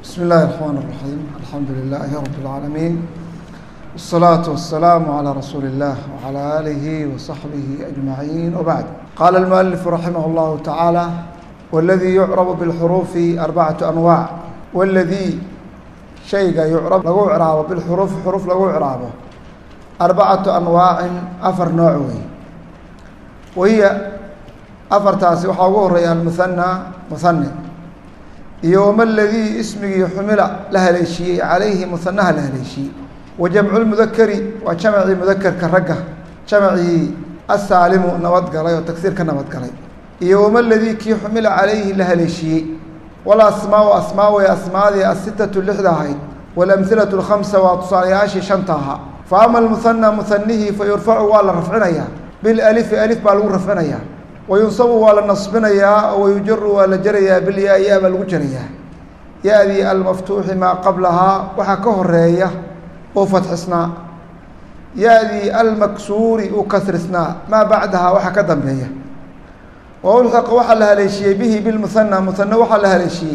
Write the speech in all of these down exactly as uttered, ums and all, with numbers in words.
بسم الله الرحمن الرحيم الحمد لله رب العالمين والصلاة والسلام على رسول الله وعلى آله وصحبه أجمعين وبعد. قال المؤلف رحمه الله تعالى: والذي يعرب بالحروف أربعة أنواع. والذي شيء يعرب لغو عرابه بالحروف حروف لغو عرابه أربعة أنواع أفر نوعوي، وهي أفر تاسي وحاوه ريا المثنى مثنى يوم الذي اسمه حمل لها ليشي عليه مثناها لها ليشي، وجمع المذكر وجمع المذكر كالرقة جمع السالم نبض قلي وتكسير كنبض قلي. يوم الذي كي حمل عليه لها ليشي، ولا أسماء أسماء وأسماء الستة اللحظة هاي والأمثلة الخمسة وتصالياشي شنطها. فأما المثنى مثنيه فيرفع ولا رفعنايا بالألف ألف بالو رفعنايا، وينصب ولا نصبنايا ويجر ولا جريا بالياء ياء بالوجريا. يأذي المفتوح ما قبلها وحكه الرأية وفتحسنا، يأذي المكسور وكسرسنا ما بعدها وحكدم بها. وألحق وحلها ليشي به بالمثنى مثنى وحلها ليشي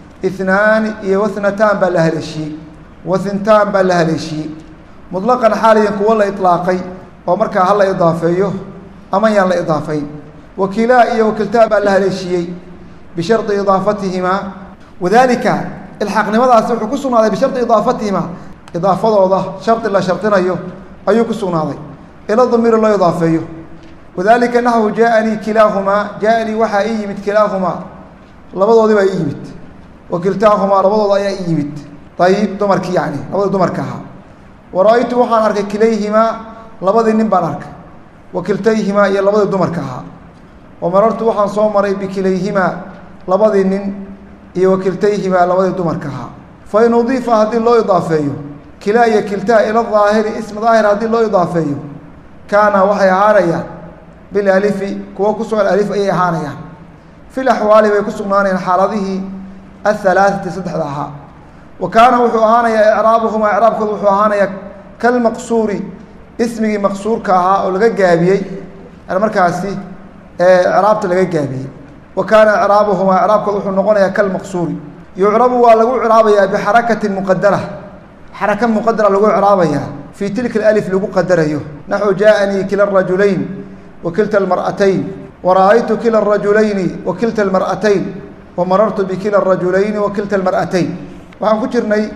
اثنان واثنتان بلها ليشي وثنتان بلها ليشي مطلقا حاليا كولا إطلاقي ومركا هلا إضافيه أما يلا إضافين. وكلا وكلتا بلها ليشي بشرط إضافتهما، وذلك الحق نمضى سوح كسرنا هذا بشرط إضافتهما. إضافة وضح شرط لا شرطنا أيه أيه كسرنا هذا إلى الضمير الله إضافيه. وذلك أنه جاءني كلاهما، جاءني وحا إيمت كلاهما لبضوا ذي إيمت، وكلتاهما لبضوا ذي إيمت. طيب دمرك يعني لبضوا دمركها. ورأيت وحا نرك كليهما لبضوا نبانرك، وكلتيهما إيا لبضوا دمركها. ومررت وحا صومري بكليهما لبضوا نن إيا وكلتيهما لبضوا دمركها. فإن أضيف هذه الله إضافيه كلا إيا كلتا إلى الظاهر اسم ظاهر هذه الله إضافيه كان وحي هاريا بالالف كو كسو الالف اي هانيا في الاحوال بيكسغنانين حالته الثلاثه صدحها. وكان وحو هانيا اعرابهما اعرابكود وحو هانيا كالمقصور اسمي مقصور كاها او لغا غابيي انا markaasi ee اعرابته لغا غابيي. وكان اعرابهما اعرابكود وحو نقونيا كالمقصور يعرب waa lagu اعرابيا بحركه مقدره حركه مقدره lagu اعرابيا في تلك الالف lagu qadarayo. نحو جاءني كلا الرجلين وكلتا المرأتين، ورأيت كلا الرجلين وكلتا المرأتين، ومررت بكلا الرجلين وكلتا المرأتين. وعن كجرني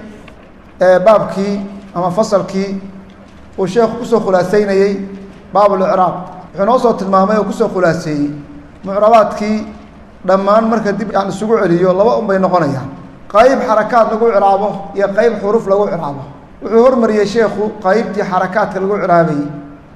بابكي أما فصلكي والشيخ كسو خلاصيني باب الإعراب حنوصة المامي وكسو خلاصي معرباتكي دمان مركز دب يعني السقوع عليه والله أم بين قنيا قايب حركات لقو إعرابه يا قايب حروف لقو إعرابه. وحور مريا شيخ قايبتي حركات لقو إعرابي.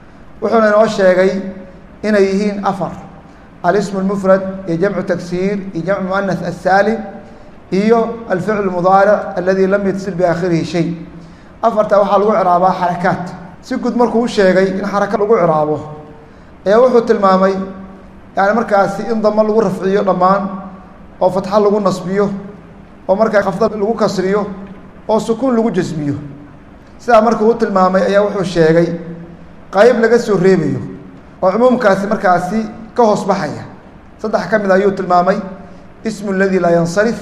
وحنا نوشيغي إن يهين أفر الاسم المفرد يجمع تكسير يجمع مؤنث السالم إيو الفعل المضارع الذي لم يتصل بآخره شيء. أفر توحى لغو عرابه حركات سيكود مركو الشيغي إن حركة لغو عرابه إيو وحو التلمامي يعني مركاسي إن ضم لغو رفعيه ضمان أو فتح لغو نصبيه أو مركا خفض لغو كسريه أو سكون لغو جزميه. سيدا مركو التلمامي إيو وحو الشيغي قايب لغسو الريبيه وعموم كاسي مركاسي كهوس بحية صدح كم يوت المامي اسم الذي لا ينصرف.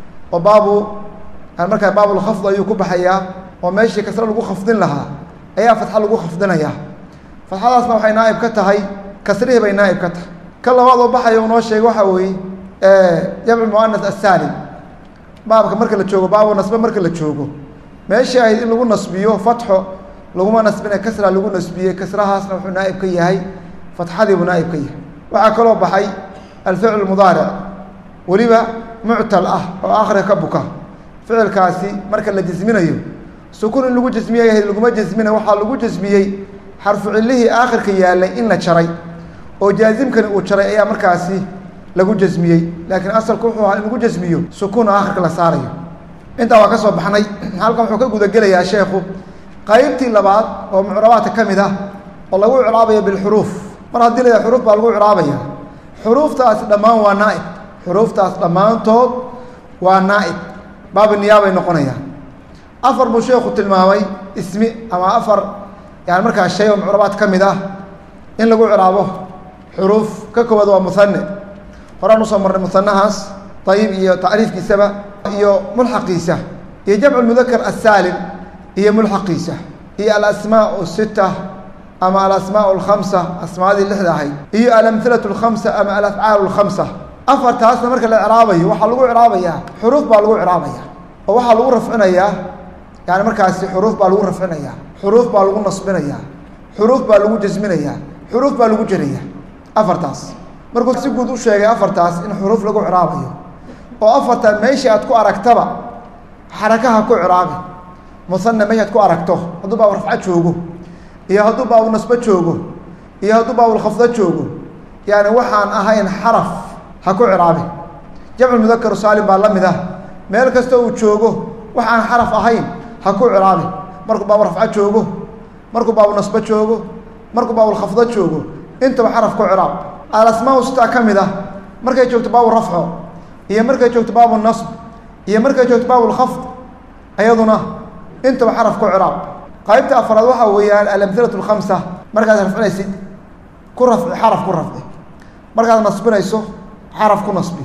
وبابو المركز باب الخفض يكون بحية وماشي كسر لغو خفضين لها أي فتح لغو خفضنا إياه. فالحالة اسمه حي نائب كتها هي كسره بين نائب كتها كلا واضو بحية ونوشي وحوي اه جمع المؤنث السالم. بابك مركز لتشوقه بابو نصبه مركز لتشوقه ماشي هاي لغو نصبيه فتحه لغو ما نصبنا كسره لغو نصبيه كسرها اسمه نائب كي هاي فتحدي ونائب كيه. وعكلوا بحي الفعل المضارع ولبا معتل اه واخر كبكه فعل كاسي مركا لا جزمينيو سكون لو جزميه لو ما جزمينه waxa lagu jazmiyay xarfu cillahi aakhirka yaalay in la jaray oo jaazimkan uu jaray ayaa markaasi lagu jazmiyay. laakiin asalku wuxuu ahaa in lagu jazmiyo sukun aakhirka la saarayo. inta waa ka soo baxnay halkan wuxuu ka guda gelayaa sheekhu qaybtii labaad oo mucrabaadka kamid ah oo lagu icraabayo bil huruf. mar haddii la xuruuf baa lagu icraabaya xuruuftaas dhammaan waa naa'ib xuruuftaas dhammaantood waa naa'ib baab niyaaba ay noqonayaan. afar buu sheekhu tilmaamay ismi ama afar yani markaa shay oo mucrabaad ka mid ah in lagu icraabo xuruuf ka koowaad waa musanna horaan usoo marnay musannahaas طيب iyo tacriifkiisaba iyo mulxaqiisa iyo jamcu mudakar asaalim iyo mulxaqiisa iyo alasmaa sita ama alasmaa alkhamsa asmaadii lixda ahayd iyo alamhilatu alkhamsa ama alafcaalu alkhamsa afartaasna marka la icraabayo waxaa lagu icraabayaa xuruuf baa lagu icraabaya oo waxaa lagu rafcinayaa yani markaasi xuruuf baa lagu rafcinayaa xuruuf baa lagu nasbinayaa xuruuf baa lagu jasminayaa xuruuf baa lagu jerayaa afartaas markuu si guud u sheegay afartaas in xuruuf lagu icraabayo oo afartan meeshii aad ku aragtaba xarakaha ku icraabi musanna meesha aad ku aragto hadduu baabu rafco joogo iyo hadduu baabu nasbo joogo iyo hadduu baabu lkhafdo joogo yani waxaan ahayn xaraf ha ku icraabi jamcu mudakar saalim baa la mid ah meel kasta uu joogo waxaan xaraf ahayn ha ku icraabi markuu baabu rafco joogo markuu baabu nasbo joogo markuu baabu lkhafdo joogo intaba xaraf ku icraab alasmaa sitaa ka mid ah markay joogto baabu rafco iyo markay joogto baabu nasb iyo markay joogto baabu lkhafd ayaduna intaba xaraf ku icraab qaybta afraad waxaa weeyaan alamhilatu alkhamsa markaad rafcinaysid ku rafci xaraf ku rafci markaad nasbinayso xaraf ku nasbi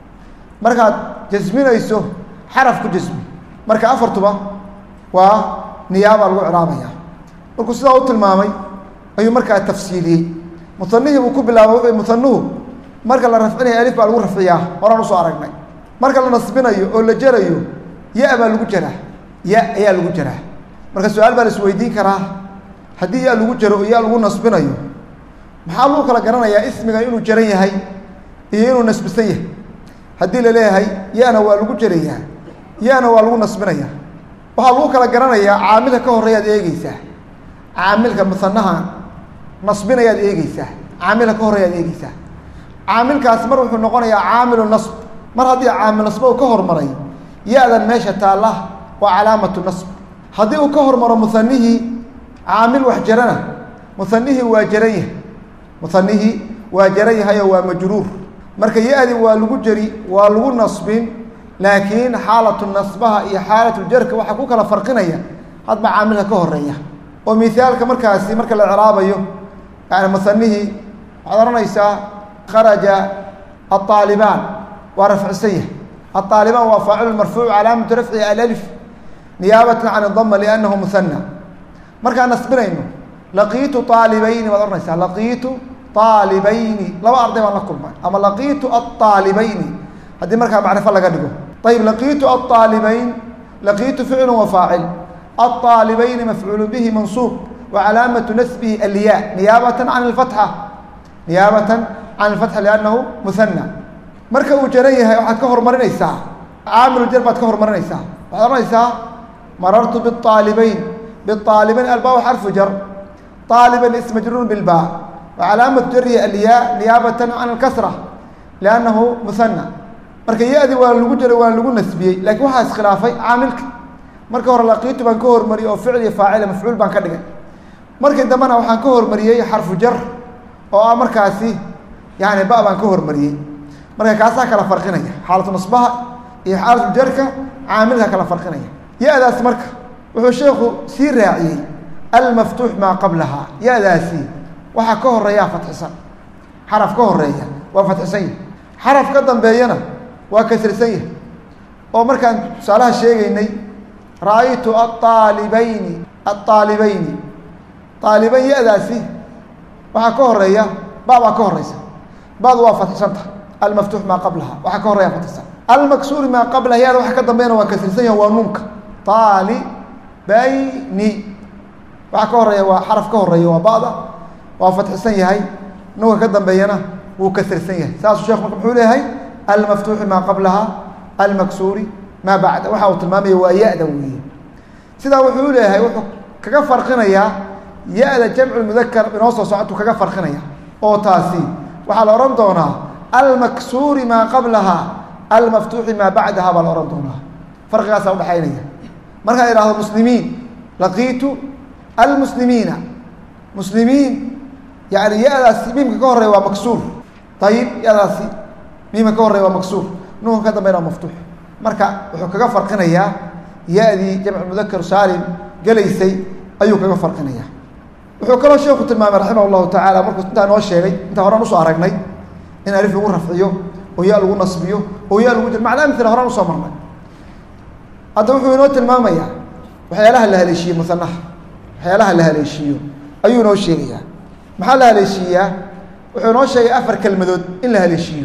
markaad jasminayso xaraf ku jasmi marka afartuba waa niyaaba lagu icraabaya markuu sidaa u tilmaamay ayuu markaa tafsiiliyey musanihii uu ku bilaabay wuxuu musanuhu marka la rafcinayo alif baa lagu rafciyaa horaan usoo aragnay marka la nasbinayo oo la jerayo ya baa lagu jaraa ya ayaa lagu jaraa marka su-aal baa la isweydiin karaa haddii ya lagu jaro oo ya lagu nasbinayo maxaa lagu kala garanayaa ismiga inuu jaran yahay iyo inuu nasbisan yahay haddii la leeyahay yana waa lagu jerayaa yana waa lagu nasbinaya waxaa lagu kala garanayaa caamilka ka horeeyaad eegeysaa caamilka musanaha nasbinayaad eegeysaa caamilka ka horeeyaad eegeysaa caamilkaas mar wuxuu noqonayaa caamilu nasb mar haddii caamil nasb uu ka hormaray ya-dan meesha taalla waa calaamatu nasb haddii uu ka hormaro musanihii caamil wax jarana musanihii waa jaran yahay musanihii waa jaran yahay oo waa majruur marka ya-di waa lagu jeri waa lagu nasbin laakiin xaalatu nasbaha iyo xaalatu jarka waxaa ku kala farqinaya hadba caamilka ka horeeya oo mithaalka markaasi marka la icraabayo yani musanihii waxaad ohanaysaa kharaja aaalibaan waa rafcisan yahay aaalibaan waa faacilu marfuuc calaamatu rafcihi alalif niyaabatan can idama liannahu muhana markaan nasbinayno laqiitu aalibayni waad ohanaysaa laqiitu aalibayni laba arday baan la kulmay ama laqiitu aalibayni haddii markaa macrifo laga dhigo ayib laqiitu aalibayn laqiitu ficlu wa faacil aalibayni mafcuulu bihi mansuub wa calaamatu nasbihi alya niyaabatan can alfatxa niyaabatan can alfatxa liannahu muhana marka uu jaran yahay waxaad ka hormarinaysaa caamilu jar baad ka hormarinaysaa waxaad ohanaysaa marartu biaalibayn biaalibayn albaa xarfu jar aaliban ism majruurun bilba wa calaamatu jarihi alyaa niyaabatan can alkasra liannahu muhana marka ya-di waa lagu jaray waa lagu nasbiyey laakiin waxaa iskhilaafay caamilka marka hore laqiitu baan ka hormariyey oo ficl iyo faacila mafcuul baan ka dhigay markii dambena waxaan ka hormariyey xarfu jar oo ah markaasi yani ba baan ka hormariyey marka kaasaa kala farqinaya xaalatu nasbaha iyo xaalatu jarka caamilka kala farqinaya ya-daas marka wuxuu sheekhu sii raaciyey almaftuux maa qablaha ya-daasi waxaa ka horeeyaa fatxisan xaraf ka horeeya waa fatxisan yahy xaraf ka dambeeyana waa kasrisan yahay oo markaan tusaalaha sheegaynay ra-aytu aalibayni aalibayni aalibayn ya-daasi waxaa ka horeeya ba baa ka horeysa badu waa fatxisanta almaftuux maa qablaha waxaa ka horeeya fatxisan almaksuuri maa qablaha ya-da waxa ka dambeeyana waa kasrisan yahay waa nuunka aalibayni waxaa ka horeeya waa xaraf ka horeeya waa bada waa fatxisan yahay nuunka ka dambeeyana wuu kasrisan yahay saasuu sheekh marka muxuu leeyahay almaftuuxi maa qablaha almaksuuri maa bacda waxa uu tilmaamaya waa ya-da weeye sidaa wuxuu leeyahay wuxuu kaga farqinayaa ya-da jamcu mudakar inoo soo socotuu kaga farqinaya oo taasi waxaa la odhan doonaa almaksuuri maa qablaha almaftuuxi maa bacdaha baa la odhan doonaa farqigaasaa udhaxaynaya markaan idhahdo muslimiin laqiitu almuslimiina muslimiin yani ya-daasi miimka ka horeya waa maksuur ayib ya-daasi miimka ka horeya waa maksuur nuunka ka dambeyn waa maftuux marka wuxuu kaga farqinayaa ya-dii jamcu mudakar saalim gelaysay ayuu kaga farqinaya wuxuu kaloo sheeku tilmaamay raximah llahu tacaala markuu intaa noo sheegay intaa horaan usoo aragnay in alif lagu rafciyo oo ya lagu nasbiyo oo ya lagu jir macna amila horaan usoo marnay hadda wuxuu inoo tilmaamayaa waxyaalaha la haleeshiiye musanaha waxyaalaha la haleeshiiyo ayuu inoo sheegayaa maxaa la haleeshiiyaa wuxuu inoo sheegay afar kelmadood in la haleeshiiyo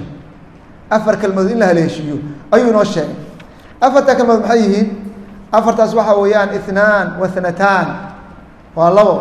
afar kelmadood in la haleeshiiyo ayuu inoo sheegay afarta kelmadood maxay yihiin afartaas waxaa weeyaan ithnaan wa thnataan waa labo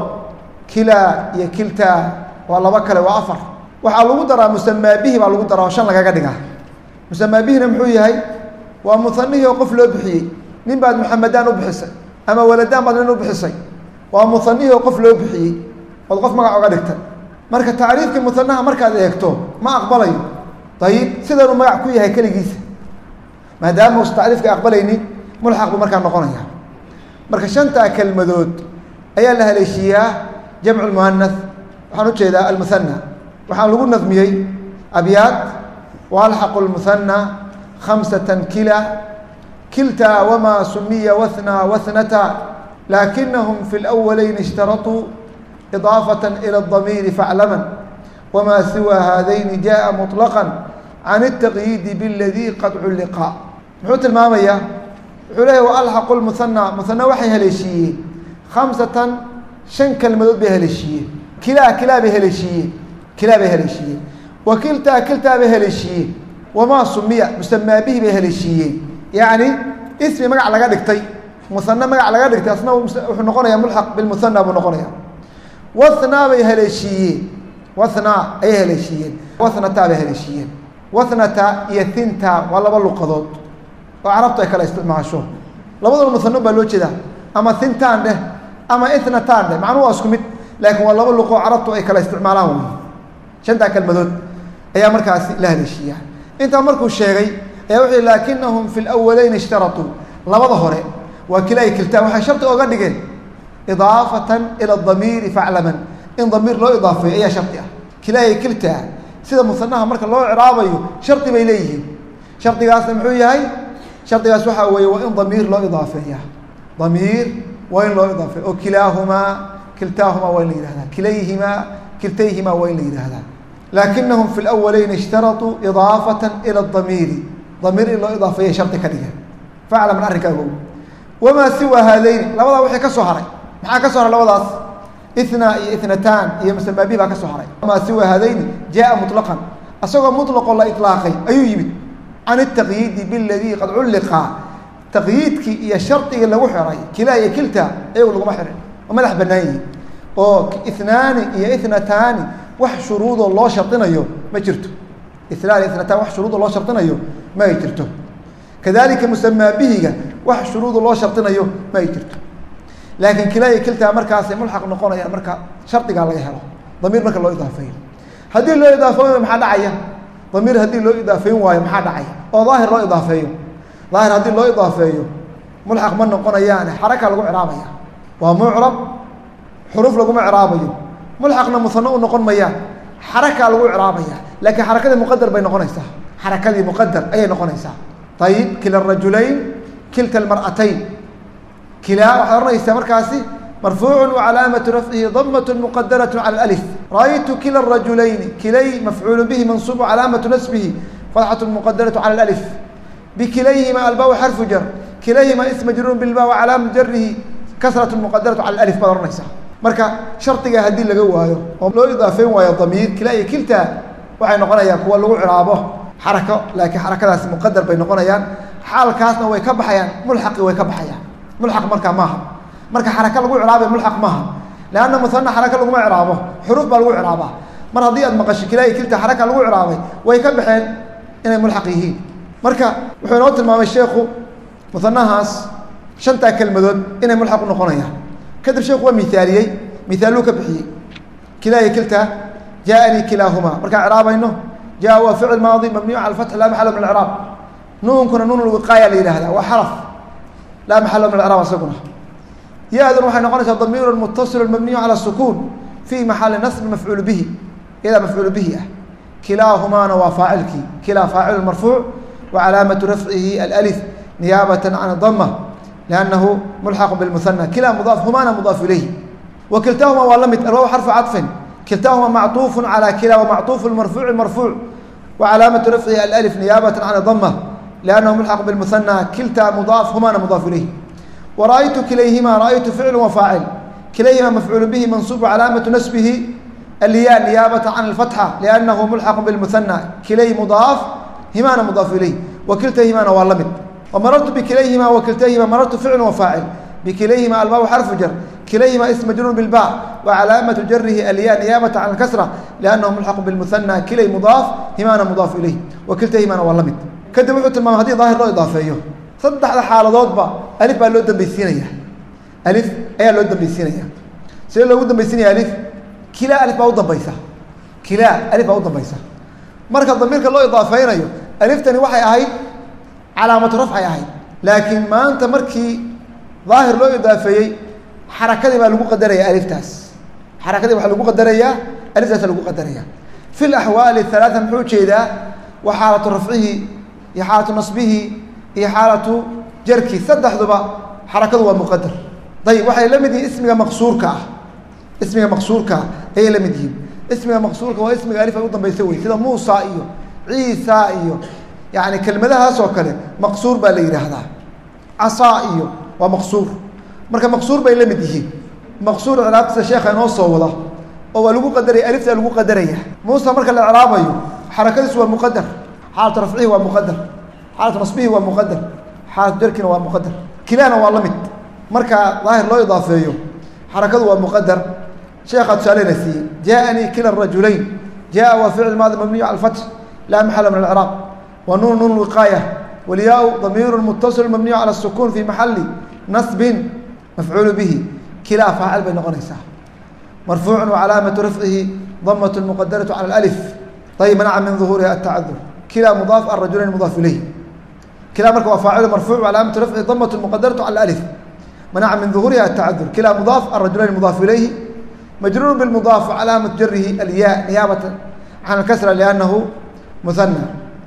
kilaa iyo kiltaa waa labo kale waa afar waxaa lagu daraa musamaa bihi baa lagu daraa oo shan lagaga dhigaa musamaa bihina muxuu yahay waa muhanihii oo qof loo bixiyey nin baad muxamedaan u bixisay ama waladaan baad nin u bixisay waa muhanihii oo qof loo bixiyey ood qof magac oga dhigtay marka tacriifkii muhanaha markaad eegto ma aqbalayo ayib sidanuu magac ku yahay keligiisa maadaama uusa tacriifka aqbalaynin mulxaq buu markaa noqonaya marka shantaa kelmadood ayaa la haleeshiiyaa jamcu lmuhanath waxaan ujeedaa almuhana waxaan lagu nadmiyey abyaad waalxaqu lmuhana khamsatan kila kiltaa wamaa sumiya wathnaa wathnata laakinahum fi lawalayn ishtaratuu idaafata ila adamiiri faclaman wamaa siwa haadayni jaءa muطlaqa can الtaqyiidi biladii qad culliqa muxuu tilmaamayaa wuxuu leeyahy waalxaqu lmuhana muhana waxay haleeshiiyeen khamsatan shan kelmadood bay haleeshiiyeen kilaa kilaa bay haleeshiiyeen kilaa bay haleeshiiyeen wa kiltaa kiltaa bay haleeshiiyeen wamaa sumiya musamaa bihi bay haleeshiiyeen yacni ismi magac laga dhigtay muhana magac laga dhigtay asna wuxuu noqonayaa mulxaq bilmuhana buu noqonaya wathnaa bay haleeshiiyeen wathnaa ayay haleeshiiyeen wathnataa bay haleeshiiyeen wathnata iyo thinta waa laba luqadood oo carabtu ay kala isticmaasho labadaba muhano baa loo jeedaa ama thintaan dheh ama ithnataan dheh macnuhu waa isku mid laakiin waa laba luqoo carabtu ay kala isticmaalaan wey shantaa kelmadood ayaa markaasi la haleeshiiyaa intaa markuu sheegay ayaa wuxuu yihi laakinahum fi lawalayn ishtaratuu labada hore waa kilaa iyo kiltaa waxay shardi oga dhigeen idaafatan ila damiiri faclaman in damiir loo idaafeeyo ayaa shardi ah kilaa iyo kiltaa sida musanaha marka loo ciraabayo shardi bay leeyihiin shardigaasna muxuu yahay shardigaas waxaa weeye waa in damiir loo idaafeeya damiir waa in loo idaafeeya oo kilaahumaa kiltaahumaa waa in la yihahdaa kilayhimaa kiltayhimaa waa in la yihahdaa laakinahum fi lawalayn ishtaratuu idaafata ila damiiri damiir in loo idaafeeya shardi ka dhigeen faclaman arrinkaa ogow wamaa siwa haadayni labadaa wixii ka soo haray maxaa ka soo haray labadaas ithnaa iyo ithnataan iyo musamaa bihi baa ka soo haray wamaa siwa haadayni jaءa muطlaqan asagoo muطlaqoo la iطlaaqay ayuu yimid can الtaqyiidi biladii qad culliqa taqyiidkii iyo shardigii lagu xiray kilaa iyo kilta ayagu laguma xirin oo madax banaan yihin oo ithnaani iyo ithnataani wax shuruudoo loo shardinayo ma jirto ithnaan iyo ithnataan wax shuruudoo loo shardinayo ma ay jirto kadalika musamaa bihiga wax shuruudo loo shardinayo ma ay jirto laakiin kilaa iyo kiltaa markaasay mulxaq noqonayaan marka shardigaa laga helo damiir marka loo idaafeeyo haddii loo idaafeeyo maxaa dhacaya damiir haddii loo idaafeyn waayo maxaa dhacaya oo daahir loo idaafeeyo daahir haddii loo idaafeeyo mulxaq ma noqonayaane xaraka lagu ciraabaya waa mucrab xuruuf laguma ciraabayo mulxaqna musano u noqon mayaan xarakaa lagu ciraabaya laakiin xarakadii muqadar bay noqonaysaa xarakadii muqadar ayay noqonaysaa ayib kila rajulayn kilta almar'atayn kilaa waxaad ohanaysaa markaasi marfuucu wacalaamatu rafcihi damat muqadarat cala alif ra'aytu kila rajulayni kilay mafcuulu bihi mansuub calaamatu nasbihi fatxatu muqadaratu cala alif bikilayhima albaaw xarfu jar kilayhima isma majruurun bilbaa wacalaamatu jarihi kasratu muqadaratu cala alif baad ohanaysaa marka shardiga haddii laga waayo oo loo idaafeyn waayo damiir kilaa iyo kilta waxay noqonayaan kuwa lagu ciraabo xarako laakiin xarakadaasi muqadar bay noqonayaan xaalkaasna way ka baxayaan mulxaqi way ka baxayaan mulxaq markaa maaha marka xaraka lagu ciraabay mulxaq maaha leanna muhana xaraka laguma ciraabo xuruuf baa lagu ciraabaa mar haddii aad maqasho kilaa iyo kilta xaraka lagu ciraabay way ka baxeen inay mulxaq yihiin marka wuxuu inoo tilmaamay sheekhu muhanahaas shantaa kelmadood inay mulxaq u noqonayaan kadib sheekhu waa mithaaliyey mithaaluu ka bixiyey kilaa iyo kilta jaaanii kilaahumaa markaan ciraabayno jaa waa ficil maadi mabniyu cala fatx laa maxalo min acraab nuunkuna nuun lwiqaaya la yihahda waa xaraf laa maxalo min acraab isaguna ya-dun waxay noqonaysaa damiiru mutasilu mabniyu cala sukuun fii maxali nasbi mafcuulu bihi iyadaa mafcuulu bihi ah kilaahumaana waa faacilkii kilaa faacilu marfuuc wa calaamatu rafcihi alif niyaabata can dama liannahu mulxaqu bilmuhana kilaa mudaaf humaana mudaaf ilayhi wa kiltaahuma waa la mid alwaaw xarfu caطfin kiltaahuma macطuuf calى kila wamacطuuf marfuuci marfuuc wacalaamatu rafcihi alif niyaabata can dama لأنه ملحق بالمثنى كلتا مضاف هما مضاف إليه. ورأيت كليهما رأيت فعل وفاعل كليهما مفعول به منصوب علامة نسبه الياء نيابة عن الفتحة لأنه ملحق بالمثنى كلي مضاف هما مضاف إليه وكلتيهما واللمد. ومررت بكليهما وكلتيهما مررت فعل وفاعل بكليهما الباء حرف جر كليهما اسم مجرور بالباء وعلامة جره الياء نيابة عن الكسرة لأنه ملحق بالمثنى كلي مضاف هما مضاف إليه وكلتيهما واللمد. كدب وحده ما هذه ظاهر لو إضافيه صدح حالات با ألف بقى لو دنبيسينيا ألف أي لو دنبيسينيا سير لو دنبيسينيا ألف كلا ألف بقى دنبيسة كلا ألف بقى دنبيسة مركز ضمير كله إضافين أيوه ألف تاني واحد أهي علامة رفع أهي لكن ما أنت مركي ظاهر لو إضافي حركة بقى لو قدرية ألف تاس حركة بقى لو قدرية ألف تاس لو قدرية في الأحوال الثلاثة محوج كذا وحالة رفعه هي حالة نصبه هي حالة جركي صدح ذبا حركة ومقدر. طيب وحي لمدي اسمها مقصور كا اسمها مقصور كا هي لمدي اسمها مقصور كا واسمها ألف أيضا بيسوي كذا موسى إيوه عيسى إيوه يعني كلمة لها سوكله مقصور بالليل هذا عصا إيوه ومقصور مركب مقصور بين لمديه مقصور علاقة الشيخ نوصه ولا هو لو قدري ألف لو قدريه موسى مركب الإعراب أيوه حركة سوى مقدر حالة رفعه ومقدر حالة نصبه ومقدر حالة جركنا ومقدر كلانا والله مركا ظاهر لو إضافيه حركته ومقدر شيخ تسألين سي جاءني كلا الرجلين جاء وفعل ماضي مبني على الفتح لا محل من الإعراب ونون نون الوقاية والياء ضمير متصل مبني على السكون في محل نصب مفعول به كلا فاعل بين غنيسة مرفوع وعلامة رفعه ضمة مقدرة على الألف. طيب منع من ظهورها التعذر كلا مضاف الرجلين مضاف إليه كلا مركب وفاعل مرفوع وعلامة رفعه ضمة مقدرة على الألف منع من ظهورها التعذر كلا مضاف الرجلين مضاف إليه مجرور بالمضاف وعلامة جره الياء نيابة عن الكسرة لأنه مثنى.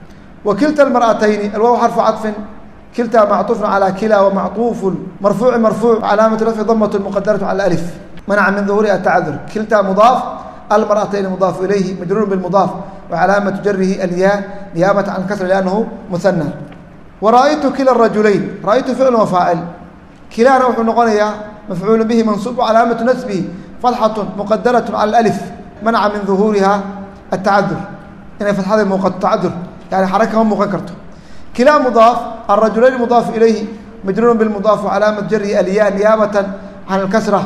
وكلتا المرأتين الواو حرف عطف كلتا معطوف على كلا ومعطوف مرفوع مرفوع علامة رفع ضمة مقدرة على الألف منع من ظهورها التعذر كلتا مضاف المرأتين مضاف إليه مجرور بالمضاف وعلامة جره الياء نيابة عن الكسر لأنه مثنى. ورأيت كلا الرجلين رأيت فعل وفاعل كلا روح نقنيا مفعول به منصوب وعلامة نسبه فتحة مقدرة على الألف منع من ظهورها التعذر إن فتحة موقع التعذر يعني حركة مقدرته. كلا مضاف الرجلين مضاف إليه مجرور بالمضاف وعلامة جره الياء نيابة عن الكسرة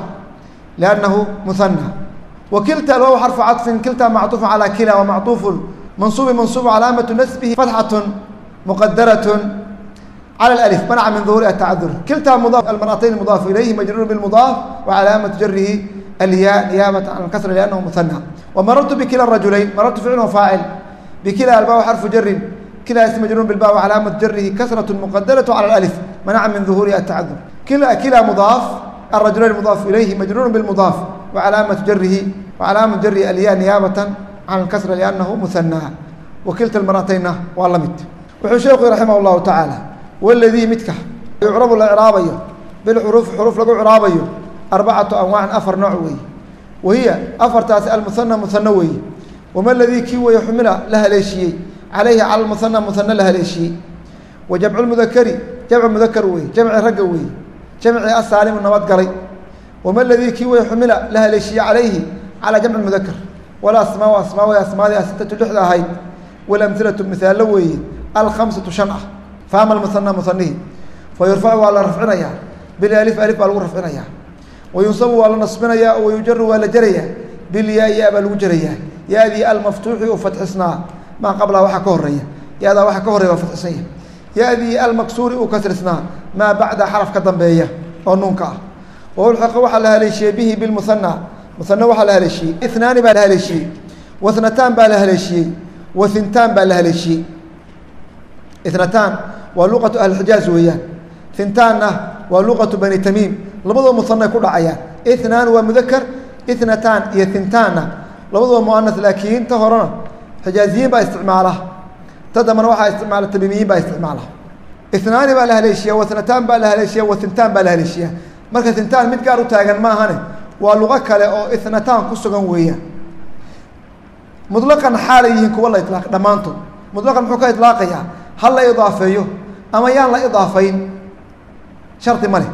لأنه مثنى. وكلتا الواو حرف عطف كلتا معطوف على كلا ومعطوف منصوب منصوب علامة نسبه فتحة مقدرة على الألف منع من ظهورها التعذر. كلتا مضاف المرأتين مضاف إليه مجرور بالمضاف وعلامة جره الياء نيابة عن الكسر لأنه مثنى. ومررت بكلا الرجلين مررت فعل وفاعل بكلا الباء حرف جر كلا اسم مجرور بالباء وعلامة جره كسرة مقدرة على الألف منع من ظهورها التعذر. كلا كلا مضاف الرجلين مضاف إليه مجرور بالمضاف وعلامة جره وعلامة جره الياء نيابة عن الكسر لأنه مثنى. وكلتا المرأتين والله مت. وحو شيخ رحمه الله تعالى والذي متك يعرب الإعرابية بالحروف حروف لقوا إعرابية أربعة أنواع أفر نوعوي وهي أفر تاسع المثنى مثنوي. وما الذي كيو يحمل لها ليشي عليه على المثنى مثنى لها ليشي. وجمع المذكر جمع مذكر وي جمع رقوي جمع السالم النواد قري. وما الذي كيو يحمل لها ليشي عليه على جمع المذكر ولا أسماء وأسماء وأسماء ستة لحظة هاي والأمثلة مثال لوي الخمسة شنعة فهم المثنى مثنيه فيرفع على رفعنا بالالف الف على رفعنا وينصب على نصبنا ويجر على جريا بالياء ياء بالوجريا يا ذي المفتوح وفتحنا ما قبلها وحا كهريه يا ذا وحا كهريه وفتحسيه يا ذي المكسور وكسرنا ما بعد حرف كدنبيه او نونك والحق وحا لها لشيء به بالمثنى مثنى وحا لها لشيء اثنان با لها لشيء واثنتان با لها لشيء وثنتان با لها لشيء. اثنتان ولغة أهل الحجاز ويان ثنتان ولغة بني تميم لبضوا مثنى كل عيان اثنان ومذكر اثنتان هي ثنتان لبضوا مؤنث لكن تهرنا حجازيين باستعماله تدمر واحد استعمال التميميين باستعماله. اثنان بقى لها الاشياء واثنتان بقى لها الاشياء وثنتان بقى لها الاشياء مركز ثنتان مid gaar u taagan ma ahane waa luqa kale oo اثنتان ku sugan weeyaan mutlaqan xaalayihiin kuwa la itlaaq dhamaantood mutlaqan muxuu ka itlaaqayaa hal la idaafeeyo ama yaan la idaafayn shardi ma leh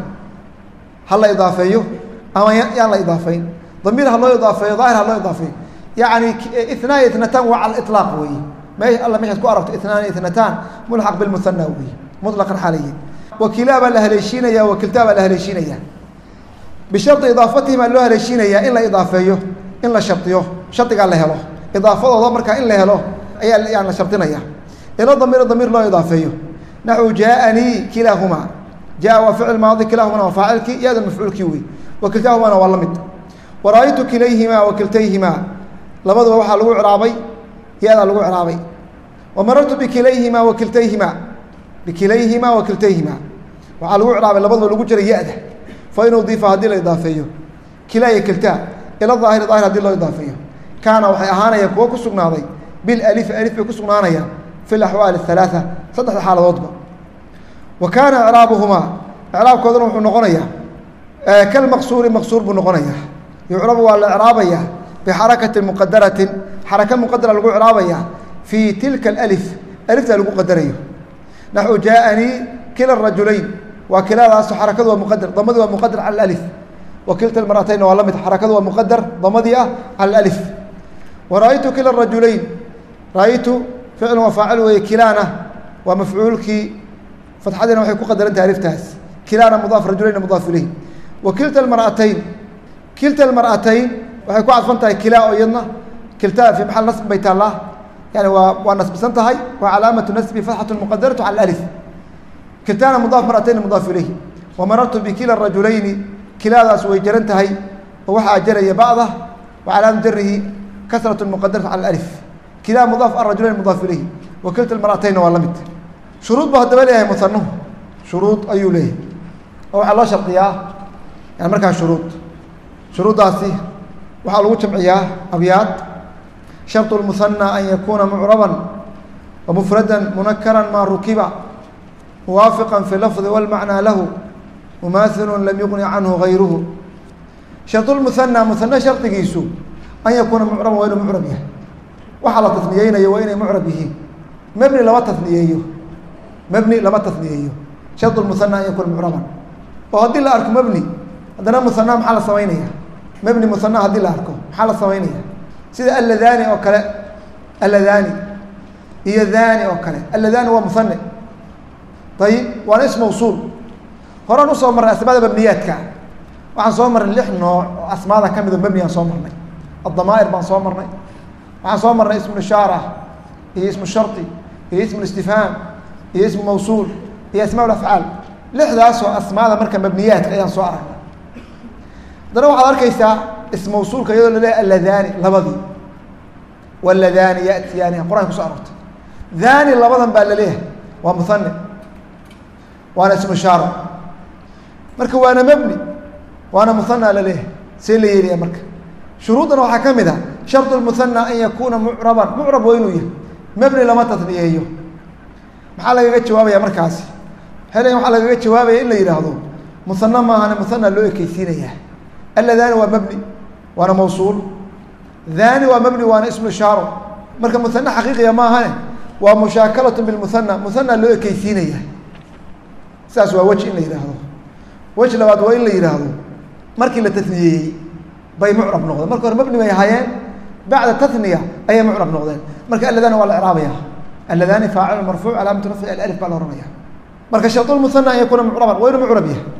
hal la idaafeeyo ama yaan la idaafayn damiir ha loo idaafeeyo daahir ha loo idaafeeyo yani ithnaan iyo ithnatan waa cala iطlaaq weeye me alla meeshaad ku aragto ithnaan iyo ithnatan mulxaq bilmuhana weeye muطlaqan xaalaye wakilaa baa la haleeshiinaya wakiltaa baa la haleeshiinaya bishardi idaafatihima loo haleeshiinayaa in la idaafeeyo in la shardiyo shardigaa la helo idaafadooda markaa in la helo ayaa yaan la shardinaya ilo damiir damiir loo idaafeeyo naxu jaaanii kilaahumaa jaa waa ficil maadi kilaahumana waa faacilkii yaada mafcuulkii wey wakiltaahumana waa la mid wara-aytu kilayhimaa wakiltayhimaa labaduba waxaa lagu ciraabay yadaa lagu ciraabay wamarartu bikilayhimaa wakiltayhimaa bikilayhimaa wakiltayhimaa waxaa lagu ciraabay labaduba lagu jiray ya-da fa in udiifa haddii la idaafeeyo kilaa iyo kiltaa ila daahiri daahir hadii loo idaafeeyo kaana waxay ahaanayaan kuwo ku sugnaaday bilalifi alif bay ku sugnaanayaan fi laxwaali halaaa saddexda xaaladoodba wa kaana icraabuhumaa icraabkooduna wuxuu noqonayaa kalmaqsuuri maqsuur buu noqonayaa yucrabu waa la icraabayaa bixarakati muqadaratin xaraka muqadara lagu icraabayaa fii tilka alif alifta lagu qadarayo naxu jaaanii kila rajulayn waa kilaadaas xarakadu waa muqadar damadii waa muqadar cala alif wa kilta maratayn waa la mid xarakadu waa muqadar damadii ah cala alif wara-aytu kila rajulayn ra-aytu ficlu waa faacil weeye kilaana waa mafcuulkii fatxadiina waxay ku qadaran tahay aliftaas kilaana mudaaf rajulayna mudaaf ilayh wa kilta almar'atayn kilta almar'atayn waxay ku cadfan tahay kilaa oo iyadna kiltaa fii maxal nasb bay taallaa yani waa waa nasbisan tahay waa calaamatu nasbi fatxatu muqadaratu cala alif kiltaana mudaaf mar'atayni mudaaf ilayh wamarartu bikila rajulayni kilaadaas way jaran tahay oo waxaa jaraya ba'da wa calaamatu jarihi kasratu muqadaratu cala alif kilaa mudaaf arajulayn mudaaf ilayh wa kilta almar'atayna waa la mid shuruud buu haddaba leeyahay musanuhu shuruud ayuu leeyahay oo waxaa loo shardiyaa yani markaa shuruud shuruuddaasi waxaa lagu jamciyaa abyaad sharط الmuhanى an yakuna mucraban wamufrada munakara ma rukiba muwaafiqa fi lafظi wاlmacnى lahu mumaahilu lam yuqni canhu gayruhu sharط اlmuhanى muhane shardigiisu an yakuuna mucraban waa inuu mucrab yahay waxaa la tasniyeynayo waa inay mucrab yihiin mebni lama tasniyeeyo mebni lama tasniyeeyo sharط اmuhanى an yakuna mucraban oo haddii la arko mebni haddana muhanaa maxaa la samaynaya mebni muhanaa haddii la arko maxaa la samaynaya sida alladani oo kale alladani iyo dhani oo kale alladani waa muhane ayib waana ism mawsuul horaan usoo marnay asmaada mabniyaadka waxaan soo marnay lix nooc oo asmaada ka mid o mebni aan soo marnay addamaa'ir baan soo marnay waxaan soo marnay ismu ishaara iyo ismu shardi iyo ismu istifhaam iyo ismu mawsuul iyo asmaa afcaal lixdaasoo asmaada marka mabniyaadka ayaan soo aragnay haddana waxaad arkaysaa ism mawsuulka iyadoo laleeyahy alladani labadii waladani yatiyaani qur-aanka kuso arortay dhani labadan baa laleeyahay waa muhane waana ismu ishaara marka waana mebni waana muhana laleeyahay see la yeelaya marka shuruuddan waxaa ka mid a sharط اmuhanى an yakuna mucraban mucrab waa inuu yahay mebni lama tasniyeeyo maxaa lagaga jawaabaya markaasi xelen waxaa lagaga jawaabaya in la yidhaahdo muhane maahane muhana loo ekeysiinaya alladani waa mebni waana mawsuul dhani waa mebni waana ismu ishaaro marka muhane xaqiiqiya maahane waa mushaakalaة bimuhanى muhana loo ekeysiinaya sidaas waa weji in la yidhaahdo weji labaad waa in la yidhaahdo markii la tasniyeeyey bay mucrab noqdeen marka hore mebni bay ahaayeen bacda tasniya ayay mucrab noqdeen marka alladani waa la icraabaya alladani faacil marfuuc calaamatu rafci alif baa la ohanaya marka sharط اmuhanى an yakuna mucraban waa inuu mucrab yahay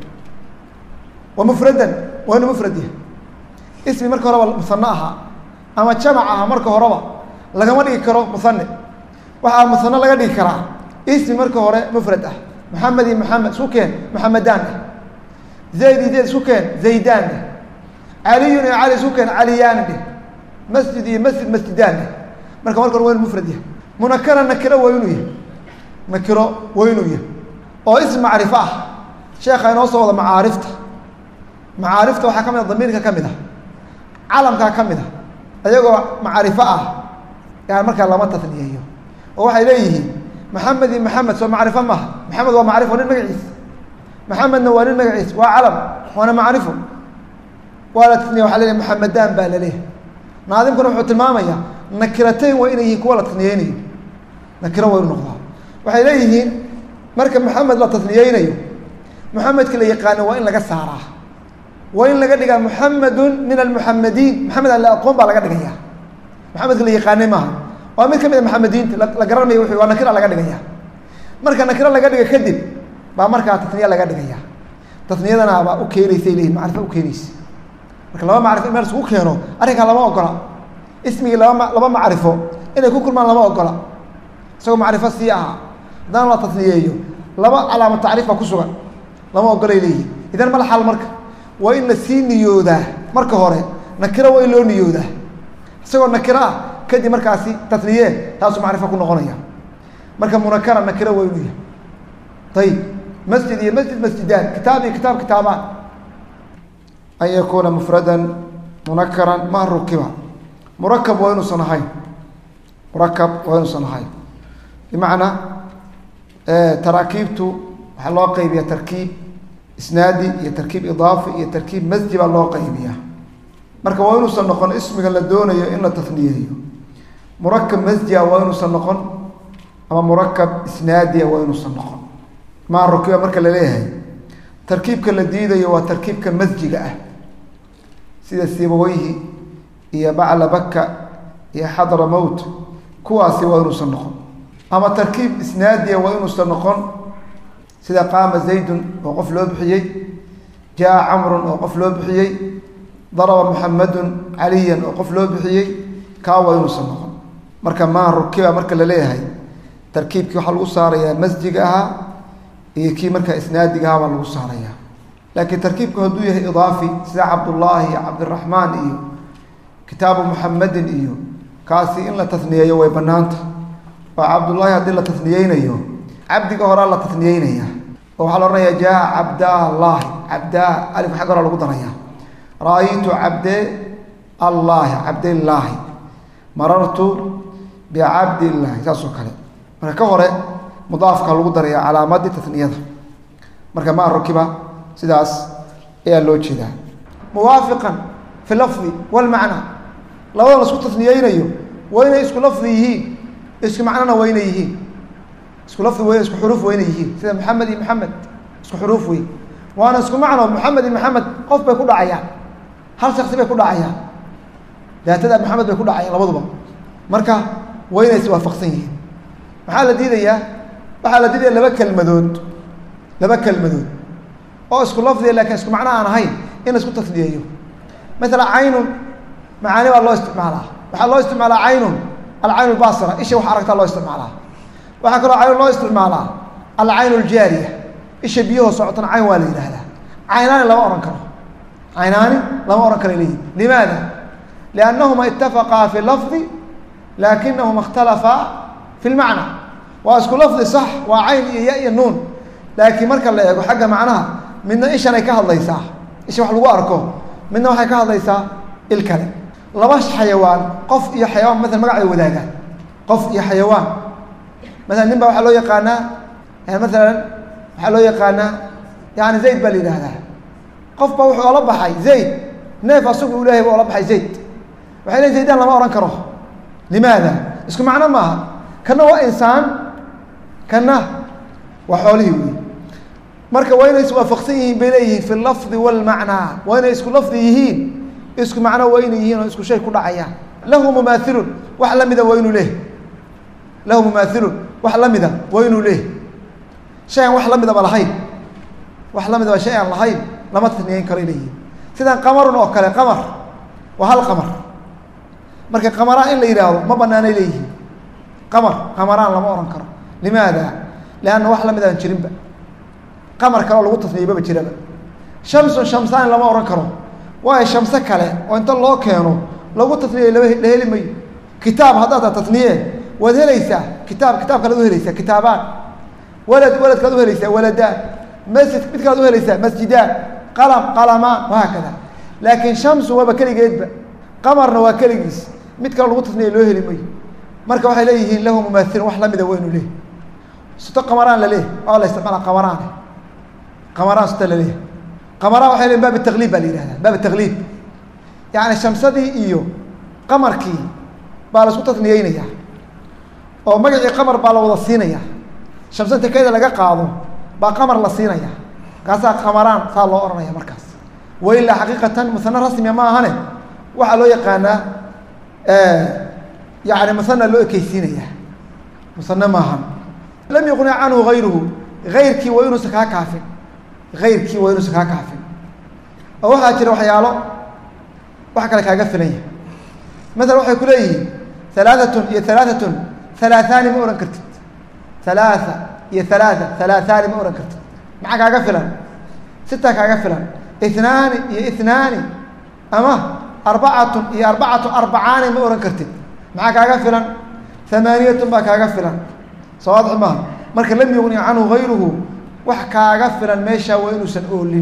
wa mufradan waa inuu mufrad yahay ismi marka horeba muhane ahaa ama jamac aha marka horeba lagama dhigi karo muhane waxaa muhane laga dhigi karaa ismi marka hore mufrad ah maxamed iyo maxamed isku keen maxamedaan ah zayd iyo zayd isku keen zaydaan ah caliyun iyo cali isku keen caliyaan dheh masjid iyo masjid masjidaan ah marka marka hore waa inu mufrad yahay munakara nakiro waa inuu yahay nakiro waa inuu yahay oo ism macrifo ah sheekha inoo soo wada macaarifta macaarifta waxaa ka mid a damiirka ka mid ah calamkaa ka mid ah ayagoo macrifo ah yani markaa lama tasniyeeyo oo waxay leeyihiin maxamed iyo maxamed soo macrifo maaha maxamed waa macrifo nin magaciis maxamedna waa nin magaciis waa calam waana macrifo waa la tasniya waxa leeyahy maxamedaan baa laleeyahay naadimkuna wuxuu tilmaamaya nakirateyn waa inay yihiin kuwa la tasniyeynayo nakiro waa inu noqdaa waxay leeyihiin marka maxamed la tasniyeynayo maxamedka la yaqaano waa in laga saaraa waa in laga dhigaa muxamedun min almuxamediin maxamed aan la aqoon baa laga dhigaya maxamedka la yaqaanay maaha waa mid ka mid a maxamediinta la garanaya wuxuu waa nakira laga dhigaya marka nakira laga dhiga kadib baa markaa tasniya laga dhigaya tasniyadana baa u keenaysay leeyihin macrifo u keenaysa marka laba macrifo in meel isugu keeno arrinkaa lama ogola ismigii laba laba macrifo inay ku kulmaan lama ogola isagoo macrifo sii ahaa haddana la tasniyeeyo laba calaamo tacriif baa ku sugan lama ogolay leeyihin idan mal xal marka waa in la sii niyoodaa marka hore nakiro waa in loo niyoodaa isagoo nakiro ah kadib markaasi tasniye taasuu macrifo ku noqonaya marka munakara nakiro waa inuu yahay ayib masjid iyo masjid masjidaan kitaab iyo kitaab kitaabaan an yakuuna mufradan munakaran ma rukiba murakab waa inuusan ahayn murakab waa inuusan ahayn bimacnaa taraakiibtu waxaa loo qaybiya tarkiib isnaadi iyo tarkiib idaafi iyo tarkiib masji baa loo qaybiyaa marka waa inuusan noqon ismiga la doonayo in la tasniyeeyo murakab masjia waa inuusan noqon ama murakab isnaadia waa inuusan noqon maa rukiba marka la leeyahay tarkiibka la diidayo waa tarkiibka masjiga ah sida sibaweyhi iyo bacla baka iyo xadra mowt kuwaasi waa inuusan noqon ama tarkiib isnaadia waa inuusan noqon sida qaama zaydun oo qof loo bixiyey jaa camrun oo qof loo bixiyey daraba muxamedun caliyan oo qof loo bixiyey kaa waa inuusan noqon marka maa rukiba marka la leeyahay tarkiibkii waxaa lagu saarayaa masjiga ahaa iyo kii markaa isnaadiga ahaa baa lagu saarayaa laakiin tarkiibku hadduu yahay idaafi sida cabdullaahi iyo cabdiraxmaan iyo kitaabu muxamedin iyo kaasi in la tasniyeeyo way banaanta oo cabdullaahi haddii la tasniyeynayo cabdiga horaa la tasniyeynaya oo waxaa la odhanaya jaa cabdallaahi cabdaa alif xagga horaa lagu daraya ra-aytu cabde allaahi cabdillaahi marartu bicabdillaahi saas oo kale marka ka hore mudaafka lagu daraya calaamadii tasniyada marka maa rukiba sidaas ayaa loo jeedaa muwaafiqan fi lafdi walmacnaa labada la isku tasniyeynayo waa inay isku lafdi yihiin isku macnona waa inay yihiin isku lafdi wey isku xuruuf waa inay yihiin sida maxamed iyo maxamed isku xuruuf wey waana isku macno maxamed iyo maxamed qof bay ku dhacayaan hal shaksi bay ku dhacayaan daatada maxamed bay ku dhacayaan labaduba marka waa inay iswaafaqsan yihiin maxaa la diidayaa waxaa la diidaya laba kelmadood laba kelmadood oo isku lafdiya laakiin isku macno aan ahayn in la isku tasniyeeyo maala caynun macaani baa loo isticmaalaa waxaa loo isticmaalaa caynun alcayn lbaasira isha wax aragtaa loo isticmaalaa waxaa kaloo cayn loo isticmaalaa alcayn ljaariya isha biyahoo socotana cayn waa la yidhaahdaa caynaani lama ohan karo caynaani lama ohan karo leeyihi limaada liannahuma itafaqaa fi lafdi laakinahuma ikhtalafaa fi lmacna waa isku lafdi sax waa cayn iyo ya iyo nuun laakiin marka la eego xagga macnaha midna ishanay ka hadlaysaa isha wax lagu arko midna waxay ka hadlaysaa il kale laba xayawaan qof iyo xayawaan maala magacay wadaagaan qof iyo xayawaan maala nin baa waxaa loo yaqaanaa maalan waxaa loo yaqaanaa yani zayd baa la yidhaahdaa qof baa wuxuu ola baxay zayd neef asugu u lehay ba ola baxay zayd waxay leeyiin zaydaan lama ohan karo limaada isku macno maaha kana waa insaan kana waa xoolihii wey marka waa inay iswaafaqsan yihiin bay leeyihiin fi lafdi walmacnaa waa inay isku lafdi yihiin isku macno waa inay yihiin oo isku shay ku dhacayaan lahu mumaathilun wax lamida waa inuu leeh lahu mumaathilun wax lamida waa inuu leeh shay aan wax lamidaba lahayn wax lamidaba shay aan lahayn lama tasniyeyn karo leeyihiin sidaan qamarun oo kale qamar waa hal qamar marka qamaraa in la yidhaahdo ma banaanay leeyihiin qamar qamaraan lama ohan karo limaada lianna wax lamid aan jirinba qamar kale oo lagu tasniyey maba jiraba shamsun shamsaan lama ohan karo waayo shamse kale oo inta loo keeno lagu tasniyey laba la heli mayo kitaab haddaad tasniye waad helaysaa kitaab kitaab kalead u helaysaa kitaabaan walad waladkaad u helaysaa waladaan masjid mid kalead u helaysaa masjidaan qalam qalamaan wahaakada laakiin shamsu waaba keligeedba qamarna waa keligiis mid kale lagu tasniyey loo heli mayo marka waxay leeyihiin lahu mumaathilun wax lamida waa inuu leeh sito qamaraan la leeh waa la isticmaala qamaraane qamaraan sito la leeh qamaraan waxay leeyihin baab taklib baa la yihahdaa baab taklib yani shamsadii iyo qamarkii baa la isku tasniyeynaya oo magacii qamar baa la wada siinaya shamsanta keeda laga qaado baa qamar la siinaya kaasaa qamaraan saa loo odhanaya markaas wailaa xaqiiqatan musano rasmiya ma ahane waxaa loo yaqaanaa yani musana loo ekeysiinaya musane maahan lam yuqni canhu hayruhu ayrkii waa inuusan kaa kaafin ayrkii waa inuusan kaa kaafin oo waxaa jira waxyaalo wax kale kaaga filanya maala waxay ku leeyihiin alaaatun iyo alaaatun alaaثaani ma ohan kartid alaaثa iyo alaaثa alaaثaani ma ohan kartid maxaa kaaga filan sita kaaga filan inaani iyo inaani ama arbacatun iyo arbacatu arbacaani ma ohan kartid maxaa kaaga filan amaaniyatun baa kaaga filan soo waadix maaha marka lam yugni canhu hayruhu wax kaaga filan meesha waa inuusan oolin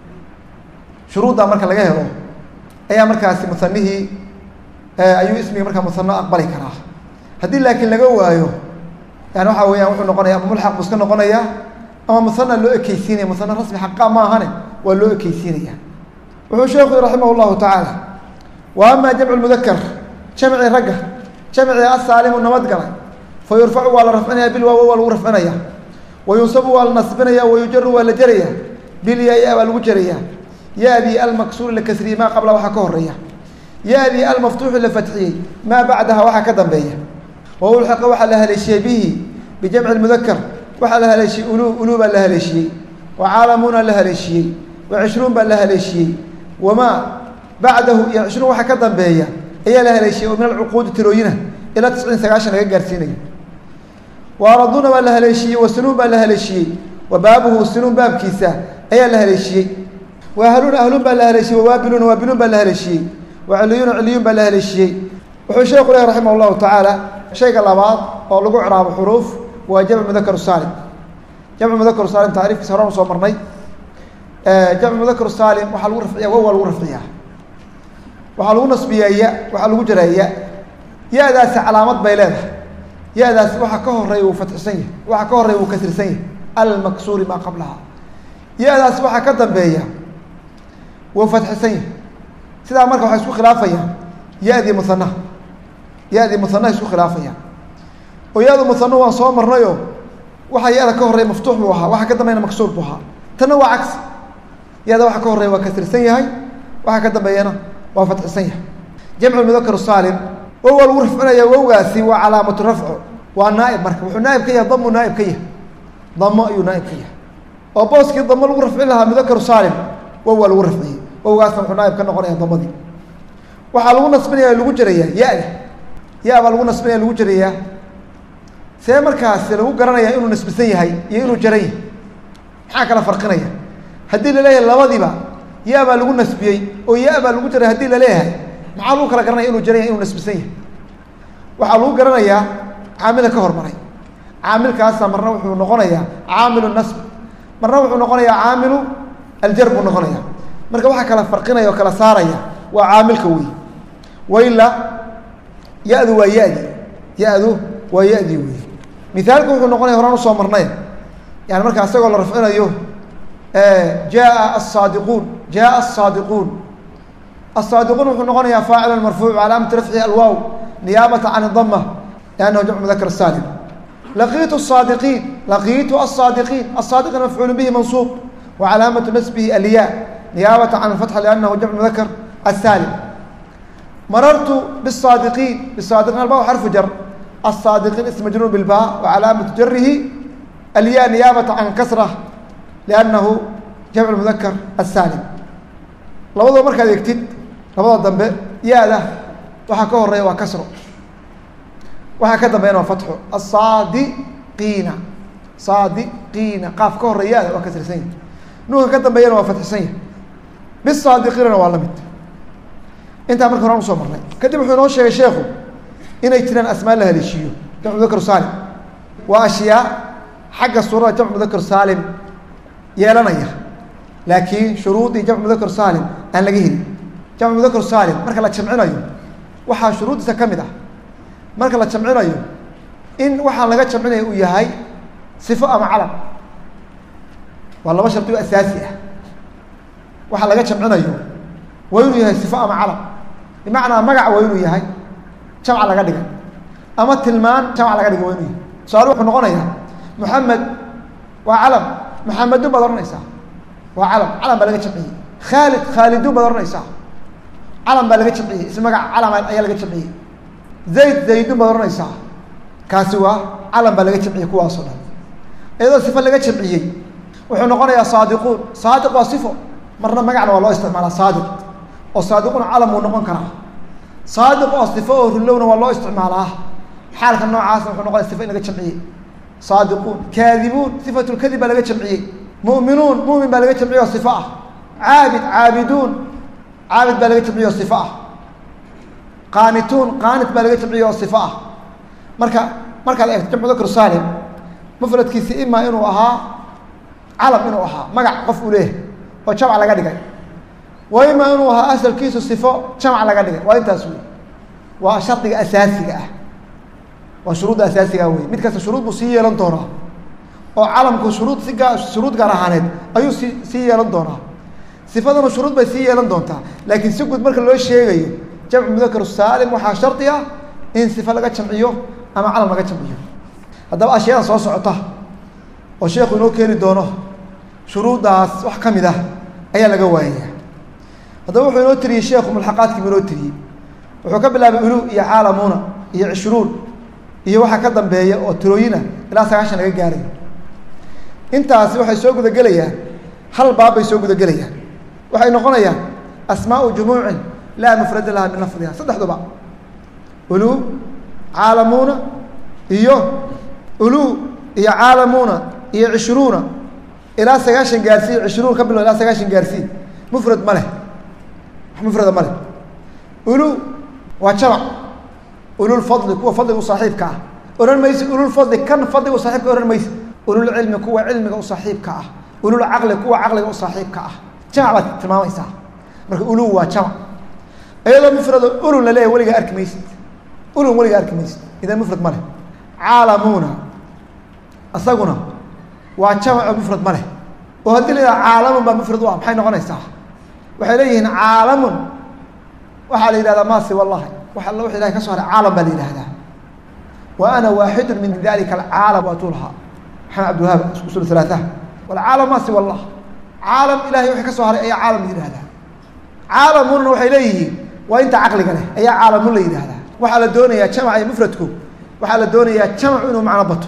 shuruuddaa marka laga helo ayaa markaasi musanihii ayuu ismiga markaa musano aqbali karaa haddii laakiin laga waayo yani waxaa weyaan wuxuu noqonaya ama mulxaq buu iska noqonaya ama musana loo ekeysiinaya musano rasmi xaqa ma ahane waa loo ekeysiinaya wuxuu sheekhu raximah llahu tacaala wa ama jamcu mudakar jamci ragga jamci asaalimu nabadgalay fa yurfacu waa la rafcinaya bilwaawo waa lagu rafcinaya wa yunsabu waa la nasbinaya wa yujaru waa la jeraya bilyaa baa lagu jeraya yaadii almaksuuri la kasriyey maa qabla waxaa ka horeeya yaadii almaftuuxi la fatxiyey maa bacdaha waxaa ka dambeeya wa ulxiqa waxaa la haleeshiyey bihi bijamci mudakar waxaa la haleeshiyey ulu ulu baa la haleeshiyey wa caalamuuna la haleeshiyey wa cishruun baa la haleeshiyey wamaa bacdahu iyo cishruun waxaa ka dambeeya ayaa la haleeshiyey oo min alcuquudi tirooyina ilaa tisciin sagaashan laga gaarsiinayo wa araduuna baa la haleeshiyey wa sinuun baa la haleeshiyey wa baabuhu sinuun baabkiisa ayaa la haleeshiyey wa ahluuna ahluun baa la haleeshiyey wawaabiluuna waabiluun baa la haleeshiyey wa ciliyuuna ciliyuun baa la haleeshiyey wuxuu sheekhu leh raximah llahu tacaala shayga labaad oo lagu ciraabo xuruuf waa jamcu mudakar saalim jamcu mudakar saalim tacriifkiisa horaan usoo marnay jamcu mudakar saalim waxaa lagu rafciya wa waa lagu rafciyaa waxaa lagu nasbiyaa ya waxaa lagu jaraaya ya-daasi calaamad bay leedahay ya-daasi waxa ka horeeya wuu fatxisan yahay waxa ka horeeya wuu kasirsan yahay almaksuuri maa qablaha ya-daasi waxaa ka dambeeya wuu fatxisan yahay sidaa marka waxay isku khilaafayaan ya-dii musanaha ya-dii musanaha isku khilaafayaan oo ya-du musano waan soo marnayo waxaa ya-da ka horeeya maftuux buu ahaa waxa ka dambeeyana maksuur buu ahaa tanna waa cagsi ya-da waxa ka horeeya waa kasirsan yahay waxa ka dambeeyana waa fatxisan yahay jamcu mudakar saalim wow waa lagu rafcinaya wowgaasi waa calaamatu rafco waa naaib marka wuxuu naaib ka yahay damu naaib ka yahay damo ayuu naaib ka yahay oo booskii damo lagu rafcin lahaa mudakar saalim wow waa lagu rafciyey wowgaasna wuxuu naaib ka noqonaya damadii waxaa lagu nasbinaya lagu jerayaa ya-da ya baa lagu nasbinaya lagu jerayaa see markaasi lagu garanaya inuu nasbisan yahay iyo inuu jaran yahay maxaa kala farqinaya haddii laleeyahay labadiiba ya baa lagu nasbiyey oo ya baa lagu jaray haddii laleeyahay maxaa lagu kala garanaya inuu jaran yahay inuu nasbisan yahay waxaa lagu garanayaa caamila ka hormaray caamilkaasa marna wuxuu noqonayaa caamilu nasb marna wuxuu noqonayaa caamilu aljar buu noqonaya marka waxaa kala farqinaya oo kala saaraya waa caamilka wey wailaa ya-du waa ya-di ya-du waa ya-dii wey mithaalku wuxuu noqonaya horaan usoo marnay yani markaa isagoo la rafcinayo jaa asaadiquun jaa asaadiquun asaadiquun wuxuu noqonayaa faacil marfuuc calaamatu rafcihi alwaaw niyaabata can idama liannahu jamcu mudakar saalim laqiitu saadiqiin laqiitu asaadiqiin asaadiqiin mafcuulu bihi mansuub wa calaamatu nasbihi alya niyaabata can alfatxa liannahu jamcu mudakar asaalim marartu bisaadiqiin bisaadiqiin alba xarfu jar asaadiqiin ism majruur bilba wa calaamatu jarihi alya niyaabata can kasra liannahu jamcu mudakar asaalim labadoo markaad egtid labada dambe ya-da waxaa ka horeeya waa kasro waxaa ka dambeeyana waa fatxo asaadiqiina saadiqiina qaaf ka horeeya ya-da waa kasrisan yahy nuunka ka dambeeyana waa fatxisan yahy bisaadiqiinana waa la mid intaa marka horaan usoo marnay kadib wuxuu inoo sheegay sheekhu inay jiraan asmaa la haleeshiiyo jamcu mudakar saalim waa ashyaa xagga suurada jamcu mudakar saalim yeelanaya laakiin shuruudii jamcu mudakar saalim aan laga helin jamcu mudakar saalim marka la jamcinayo waxaa shuruuddiisa ka mid ah marka la jamcinayo in waxaan laga jamcinaya uu yahay sifo ama calam waa laba shardi oo asaasi ah waxaa laga jamcinayo waa inuu yahay sifo ama calam bimacnaa magac waa inuu yahay jamca laga dhigay ama tilmaan jamc laga dhigay waa inuu yahay tusaale wuxuu noqonayaa محمد وعلم محمد بدر نيسا وعلم علم بلغة جمعية خالد خالد بدر نيسا علم بلغة جمعية اسمه علم أي لغة جمعية زيد زيد بدر نيسا كاسوا علم بلغة جمعية كواصلا إذا صفة لغة جمعية وحنا قلنا يا صادقون صادق وصفه مرنا مقعنا والله استعمال صادق وصادقون علم ونقون كراه صادق وصفه اللون والله استعمالها حالك النوع عاصم وحنا قلنا صفة لغة جمعية صادقون كاذبون صفة الكذب لغة جمعية مؤمنون مؤمن بلغة جمعية وصفاه عابد عابدون عابد بلغة جمعية وصفاه قانتون قانت بلغة جمعية وصفاه مركا مركا جمع ذكر سالم مفرد كيسي إما إنه أها علم إنه أها مقع قف إليه وجمع على قدقة وإما إنه أها أسل كيس الصفة جمع على قدقة وإنت أسوي وشرط أساسي وشروط أساسية أوي متكسر شروط بسيئة لن تورا وعلمك شروط سجى شروط جراهانات أيو سيئة لن تورا صفاتنا شروط بسيئة لن تورا لكن سجود مركز لو الشيء جاي جمع مذكر السالم وحا شرطها إن صفة لقت جمعيه أما علم لقت جمعيه هذا أشياء صوص عطاه والشيخ إنه كان دونه شروط داس وحكم ده أي لجوائية هذا هو إنه تري الشيخ من الحلقات كبيرة تري وحكم الله بيقولوا يا عالمونا يا عشرون iyo waxa ka dambeeya oo tirooyina ilaa sagaashan laga gaaray intaas waxay soo guda galayaan hal baab ay soo guda galayaan waxay noqonayaan asmaa'u jumuu'in la mufrad laha min lafdhiha saddexduba ulu caalamuna iyo ulu iyo caalamuna iyo عشرون ilaa sagaashan gaarsi عشرون ka bilow ilaa sagaashan gaarsi mufrad ma leh mufrad ma leh ulu waa jamac أولو الفضل كوا فضل وصاحبك أولو الميس أولو الفضل كان فضل وصاحبك أولو الميس أولو العلم كوا علمك وصاحبك أولو العقل كوا عقلك وصاحبك جمع تمام إسا مرك أولو وجمع أيضا مفرد أولو لا ولي أرك ميس أولو ولي أرك ميس إذا مفرد ماله عالمون أصدقنا وجمع مفرد ماله وهدي لنا عالم بمفرد واحد حين غنى إسا وحليه عالم وحال إلى ما سوى والله وحال الله إلهي كسر عالم بل هذا وأنا واحد من ذلك العالم وطولها محمد عبد الوهاب أصول ثلاثة والعالم ما سوى الله عالم إلهي وحي كسر أي عالم من هذا عالم من وحي إليه وإنت عقلك له أي عالم من هذا وحال الدنيا جمع مفردكم وحال الدنيا جمع إنه معنى بطه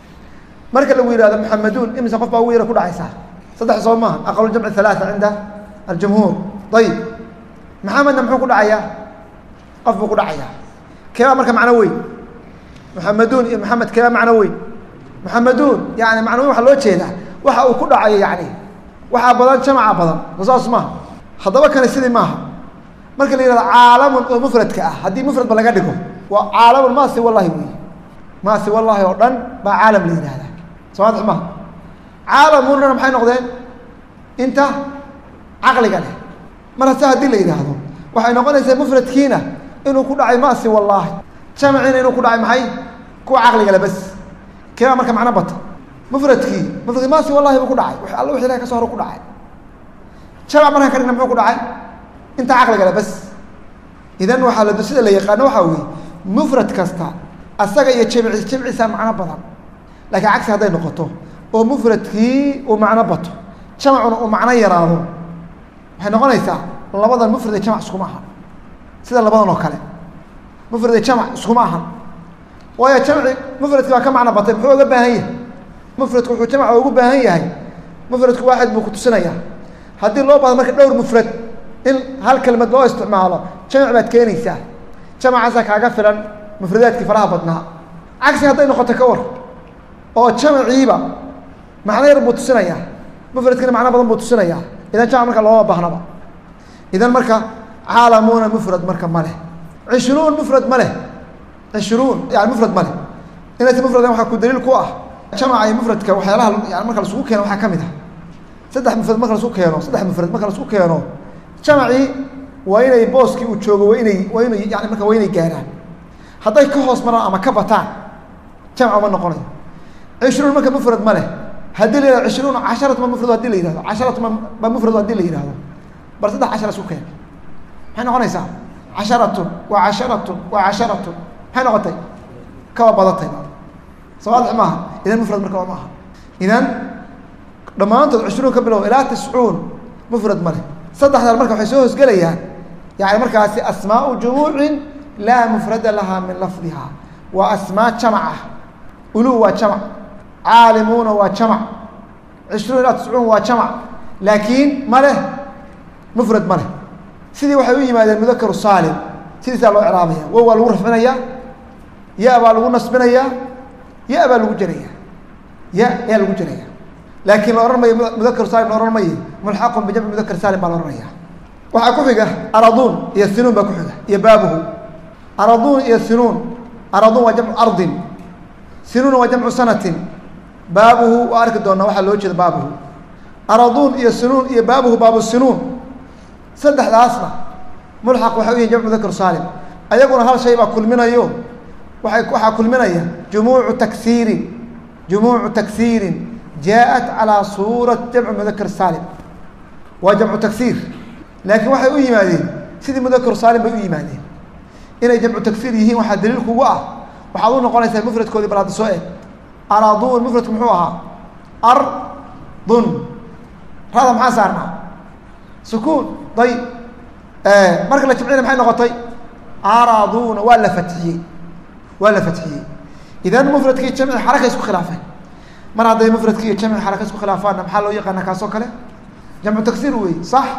مركز الوير هذا محمدون إمسا قف وير كل عيسى صدح صومها أقل الجمع الثلاثة عند الجمهور طيب محمد نمحو كل عيا قف كل عيا كما مركز معنوي محمدون محمد كما معنوي محمدون يعني معنوي waxa loo jeedaa waxa uu ku dhacay yani waxa badan jamaca badan wasaas ma hadaba kale sidii maaha marka la yiraahdo caalam oo mufradka ah hadii mufrad laga dhigo waa caalam ma si wallahi wi ma si wallahi oo dhan ba caalam la yiraahdaa sawaad ma caalamuna maxay noqdeen inta aqliga leh marka hadii la yiraahdo waxay noqonaysaa mufradkiina inuu ku dhacay ma si wallahi jamacina inuu ku dhacay maxay ku aqliga leh bas كما مركب معنا بط مفردكي مفرد ما سي والله بكو دحاي وخ الله وخيلا كسو هرو كو دحاي شباب مركب كرنا مخو كو دحاي انت عقلك لا بس اذا waxa la dusida la yaqaan waxa weey mufrad kasta asaga iyo jimci jimciisa macna badan laakiin cagsi haday noqoto oo mufradkii oo macna bato jamacuna oo macna yaraado waxay noqonaysaa labadan mufrad iyo jamac isku maaha sida labadan oo kale mufrad iyo jamac isku maaha ويا جمع مفردك waa ka macna batay muxuu uga baahan yahay mufradku wuxuu jamac ugu baahan yahay mufradku waahid buu ku tusinaya hadii loo baahdo marka dhowr mufrad in hal kelmad loo isticmaalo jamac baad keenaysaa jamacaasa kaaga filan mufradaadkii faraha badnaa cagsi haday noqoto ka war oo jamaciiba macna yar buu tusinaya mufradkina macna badan buu tusinaya idan jamac marka loo baahnaba idan marka caalamuna mufrad marka male عشرون مفرد male عشرون يعني مفرد ماله إن أنت مفرد واحد كدليل كواه جمع أي مفرد كوحيلها يعني ما كان سوق كانوا حكمتها صدق مفرد ما كان سوق كانوا صدق مفرد ما كان سوق كانوا جمعي وين يبوسكي وتشوج وين وين يعني ما كان وين يجاران هذا يكهوس مرة أما كبتان جمع ما نقولين عشرون ما كان مفرد ماله هدي لي عشرون عشرة ما مفرد هدي لي هذا عشرة ما مفرد هدي لي هذا بس صدق عشرة سوق كان إحنا قلنا سام عشرة وعشرة وعشرة هاي نقطة كوا بدتين صوالح معها إذا مفرد مركب معها إذا ضمانته عشرون كبلو إلى تسعون مفرد مره صدح هذا المركب حيسوه سجليا يعني مركب أسماء جموع لا مفرد لها من لفظها وأسماء جمعة ألو وجمع عالمون وجمع عشرون إلى تسعون وجمع لكن مره مفرد مره سيدي وحوي ما المذكر الصالم سيدي سالو إعرابية وهو الورف منيا يا أبا لو نصبنيا يا أبا لو جريا يا يا لو جريا لكن لو رمي مذكر سالم لو رمي ملحق بجمع مذكر سالم على الرمية وحكوفك أرضون يسنون بكحله يبابه أرضون يسنون أرضون وجمع أرض سنون وجمع سنة بابه وأرك دون واحد لو يجد بابه أرضون يسنون يبابه باب السنون سدح الأصل ملحق وحوي جمع مذكر سالم أيقون هذا شيء كل من يوم وحا كل من يوم جموع تكسير جموع تكسير جاءت على صورة جمع مذكر سالم وجمع تكسير لكن واحد يقول يمادين سيدي مذكر سالم بيقول يمادين إن جمع تكسير يهين واحد دليل قوة وحاولون نقول ليس مفرد كودي بلاد السؤال أراضون مفرد محوها أرض هذا محا صارنا سكون طيب آه مركز الجمعية محي نغطي أراضون ولا فتحية ولا فتحية إذا مفرد كي جمع حركة يسكو خلافين من هذا مفرد كي جمع حركة يسكو خلافان محله يقنا كاسو كله جمع تكسير وي صح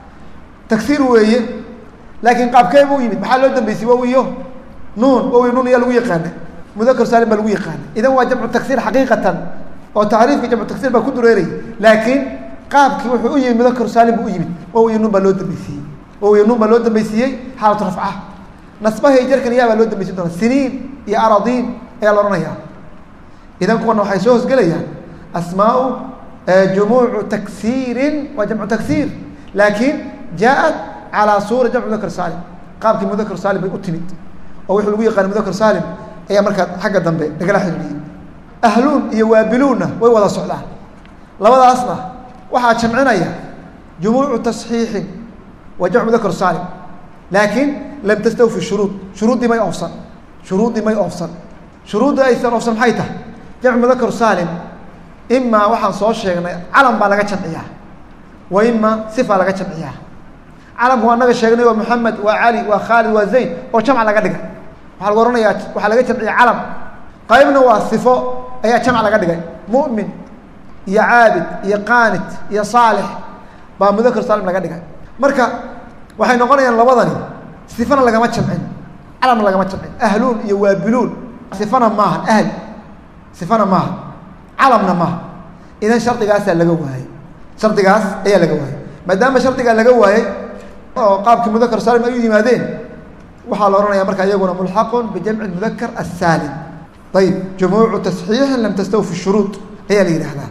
تكسير وي لكن قاب كيف يمد محله دم بيسويه نون وهو نون يلوي يقنا مذكر سالم يلوي يقنا إذا هو جمع تكسير حقيقة أو تعريف جمع تكسير بكون ريري لكن قاب كي وحو يمد مذكر سالم بيمد وهو نون بلود بيسي وهو نون بلود بيسي حالة رفعه نصبه يجر كان يا بلود بيسي سنين يا أراضين يا لرنيا إذا كنا حيسوس قليا أسماء جموع تكسير وجمع تكسير لكن جاءت على صورة جمع مذكر سالم قام في مذكر سالم بأتمد أو يحلوية قال مذكر سالم هي مركز حق الدنبي نقول حجري أهلون يوابلون ويوضع صعدان لوضع أصلا واحد شمعنا جموع تصحيح وجمع مذكر سالم لكن لم تستوفي الشروط شروط دي ما يوصل شروط دي ما يوصل شروط دي أيضا أوصل محيطة جمع مذكر سالم إما واحد صوت شيء علم بالغة شمعية وإما صفة لغة شمعية علم هو النبي شيخنا ومحمد وعلي وخالد وزيد وجمع لغة دقة وحال قرنا يا وحال لغة شمعية علم قائمنا والصفة هي جمع لغة دقة مؤمن يا عابد يا قانت يا صالح بمذكر سالم لغة دقة مركا waxay noqonayaan labadani sifana laga ma jamcin alam laga ma jamcin ahlun yawabilun sifana maaha ahl sifana maaha alamna maaha idan shartigaas laga waayay shartigaas ayaa laga waayay maadaama shartiga laga waayay oo qaabka mudakar salim ay yimaadeen waxa la oranayaa marka iyaguna mulhaqun bi jam'i mudhakkar as-salim طيب جموع تصحيح لم تستوفي الشروط هي اللي يراهدا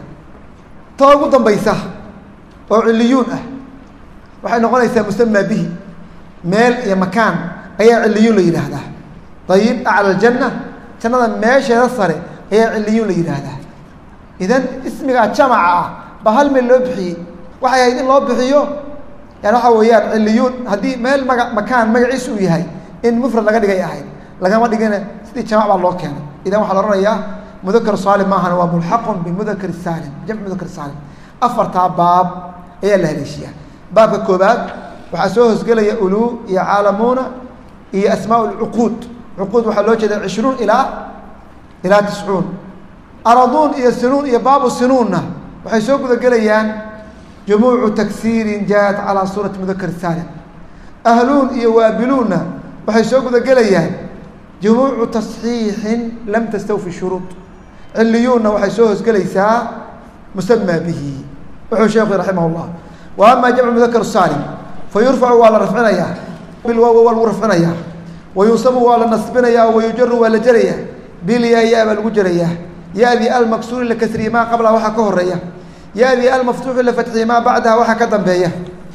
تو ugu dambaysa oo ciliyun ah waxay noqonaysaa musamma bihi meel iyo makaan ayaa ciliyun la yiraahdaa طيب على الجنة jannada meesha sare ayaa ciliyun la yiraahdaa idan ismiga jamaca bahal meel loo bixiyo waxay ahayd in loo bixiyo yani waxa weeyaan ciliyun hadii meel makaan magaciisu uu yahay in mufrad laga dhigay ahayd lagama dhigana sidii jamac baa loo keenay idan waxa la oranayaa mudhakkar salim maahan waa mulhaqun bi mudhakkar salim jam' mudhakkar salim afarta baab ayaa la haleeshiyaa باب الكوبات وحسوه سجلة أولو يعلمون هي أسماء العقود عقود وحلوجة عشرون إلى إلى تسعون أرضون هي السنون هي باب السنون وحيسوق ذجليان جموع تكسير جاءت على صورة مذكر سالم أهلون يوابلون وحيسوق ذجليان جموع تصحيح لم تستوفي الشروط عليون وحيسوه سجليسا مسمى به وحو شيخ رحمه الله وأما جمع مذكر السالم فيرفع ولا رفعنايا بالواو والرفعنايا وينصب ولا نصبنايا ويجر ولا جريا بالياء يا بالوجريا يا ذي المكسور لكسر ما قبلها وحا كهريا يا ذي المفتوح لفتح ما بعدها وحا كدنبيه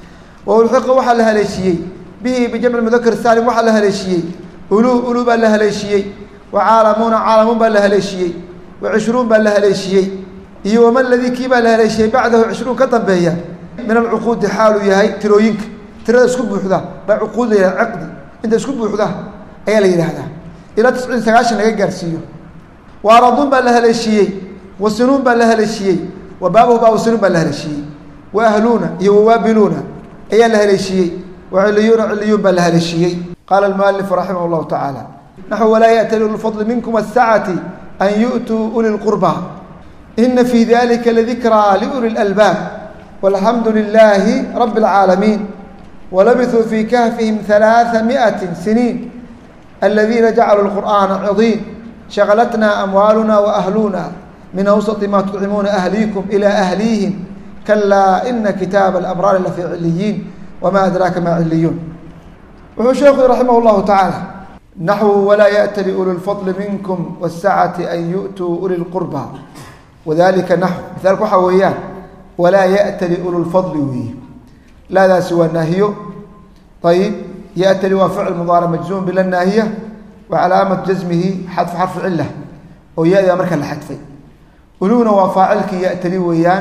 والحق وحا لها ليشيء به بجمع المذكر السالم وحا لها ليشيء أولو أولو بل لها ليشيء وعالمون عالمون بل لها ليشيء وعشرون بل لها ليشيء يوم الذي كيب لها ليشيء بعده عشرون كدنبيه من العقود حاله يهي تروينك ترى اسكب وحده بعقود يا عقد انت اسكب وحده اي لا يراهدا الى تسعين سغاشن laga gaarsiiyo وأرضون بالله الشيء وسنون بالله الشيء وبابه باب سنون بالله الشيء وأهلون يوابلون أي الله الشيء وعليون عليون بالله الشيء. قال المؤلف رحمه الله تعالى نحو ولا يأتل الفضل منكم السعة أن يؤتوا أولي القربى إن في ذلك لذكرى لأولي الألباب والحمد لله رب العالمين. ولبثوا في كهفهم ثلاثمائة سنين الذين جعلوا القرآن عظيم شغلتنا أموالنا وأهلنا من أوسط ما تطعمون أهليكم إلى أهليهم كلا إن كتاب الأبرار لفي عليين وما أدراك ما عليون. وهو شيخ رحمه الله تعالى نحو ولا يأتل أولو الفضل منكم والسعة أن يؤتوا أولي القربى وذلك نحو مثال كحويان ولا يأتل أولو الفضل ويه لا ذا سوى الناهي. طيب يأتل وفعل مضارع مجزوم بلا الناهية وعلامة جزمه حذف حرف علة ويأتي أمرك الحذف. أولون وفاعلك يأتل ويان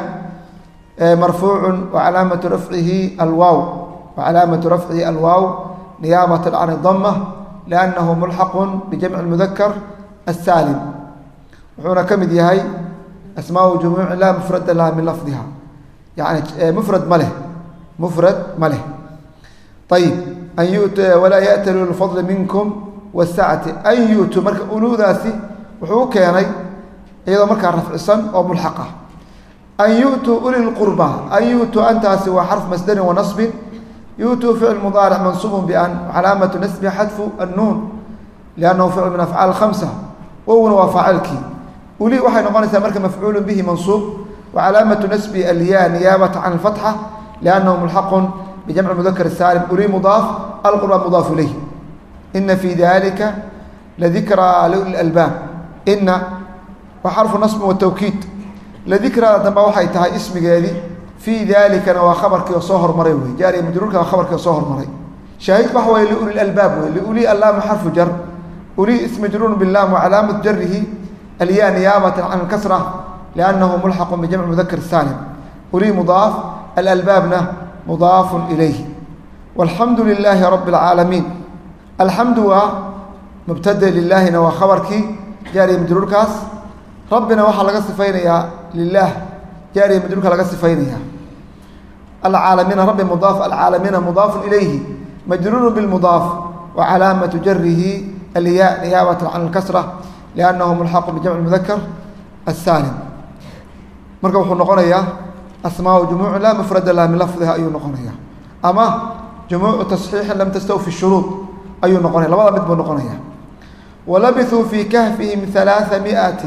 مرفوع وعلامة رفعه الواو وعلامة رفعه الواو نيابة عن الضمة لأنه ملحق بجمع المذكر السالم. وحونا كمد يهي أسماء جموع لا مفرد لها من لفظها يعني مفرد مله مفرد مله. طيب أن يؤتى ولا يأتل الفضل منكم والسعة أن يؤتوا مرك أولو ذاسي وحو كياني أيضا مرك رفع الصن أو ملحقة. أن يؤتوا أولي القربى أن يؤتوا أنت سوى حرف مصدر ونصب يؤتوا فعل مضارع منصوب بأن علامة نسبه حذف النون لأنه فعل من أفعال الخمسة وهو وفاعلك. أولي وحي نقول مرك مفعول به منصوب وعلامة نسب الياء نيابة عن الفتحة لأنه ملحق بجمع المذكر السالم. أولي مضاف القربى مضاف إليه. إن في ذلك لذكرى لأولي الألباب إن وحرف النصب والتوكيد لذكرى دم وحي تها اسم جاري في ذلك نوا خبرك صهر مريوي جاري مجرورك خبرك صهر مري شاهد وحوي لأولي الألباب لأولي اللام حرف جر أولي اسم مجرور باللام وعلامة جره الياء نيابة عن الكسرة لأنه ملحق بجمع المذكر السالم. أولي مضاف الألبابنا مضاف إليه. والحمد لله رب العالمين. الحمد مبتدأ لله نوا خبرك جاري مجرور كاس ربنا وحا لغا صفينيا لله جاري مجرور لغا صفينيا. العالمين رب مضاف العالمين مضاف إليه مجرور بالمضاف وعلامة جره الياء نيابة عن الكسرة لأنه ملحق بجمع المذكر السالم. مركب وحو نقونيا أسماء جموع لا مفرد لها من لفظها أي نقونيا أما جموع تصحيح لم تستوفي الشروط أي نقونيا لماذا مثل نقونيا. ولبثوا في كهفهم ثلاثمائة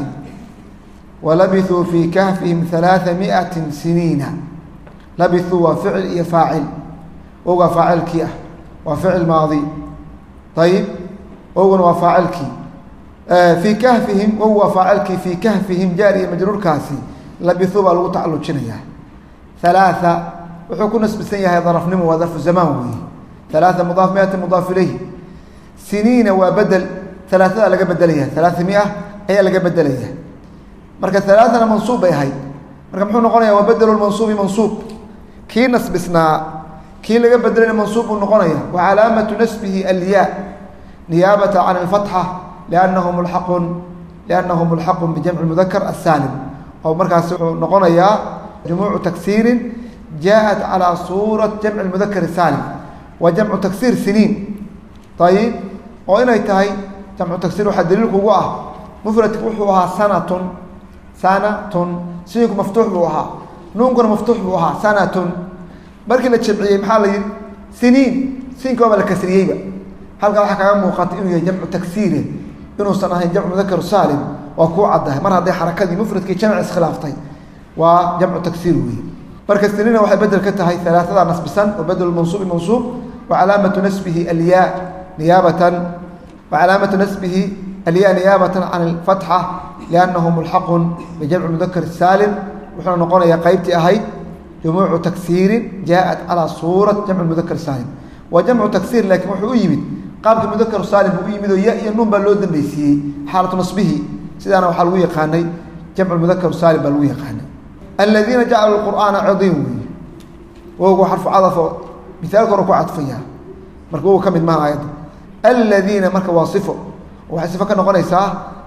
ولبثوا في كهفهم ثلاثمائة سنين. لبثوا وفعل يفاعل وهو فاعل كيه وفعل ماضي. طيب وهو وفاعل كي في كهفهم وهو فاعلك في كهفهم جاري مجرور كاسي لبثوا بالو تعلو جنيا. ثلاثة وحكون اسم السنية هذا ظرف نمو وظرف زمان. ثلاثة مضاف مئة مضاف إليه. سنين وبدل ثلاثة لقى بدلية ثلاثمائة هي لقى بدلية. مركز ثلاثة منصوب هاي مركز محون نقولنا وبدلوا المنصوب منصوب كي نسبسنا كي لقى بدلنا منصوب نقولنا وعلامة نسبه الياء نيابة عن الفتحة لأنه ملحق لأنه ملحق بجمع المذكر السالم. أو مركز نقولنا جموع تكسير جاءت على صورة جمع المذكر السالم وجمع تكسير سنين. طيب وإن يتهي جمع تكسير واحد دليلك هو مفرد وحوها سنة سنة سيكون مفتوح بوها نونكم مفتوح بوها سنة بركنا تشبعيه محل سنين سين كوما الكسرية هل قال حكى عن موقات إنه جمع تكسيره إنه سنة جمع مذكر سالم وكو عده مرة هذه حركة دي مفرد كي جمع اسخلافتين وجمع تكسيره بركة سنين واحد بدل كتها هي ثلاثة نصب سن وبدل المنصوب منصوب وعلامة نسبه الياء نيابة وعلامة نسبه الياء نيابة عن الفتحة لأنه ملحق بجمع المذكر السالم. وحنا نقول يا قيبتي أهي جموع تكسير جاءت على صورة جمع المذكر السالم وجمع تكسير لكن وحو يمد قابل المذكر السالم هو يمد ويا النون بلود بيسي حالة نصبه سيدنا وحلوية قاني جمع المذكر السالم بلوية قاني. الذين جعلوا القرآن عظيم وهو حرف عطف مثال كركو عطفيا مركو كمد معها أيضا الذين مركو واصفه وحسفك نقول إيساه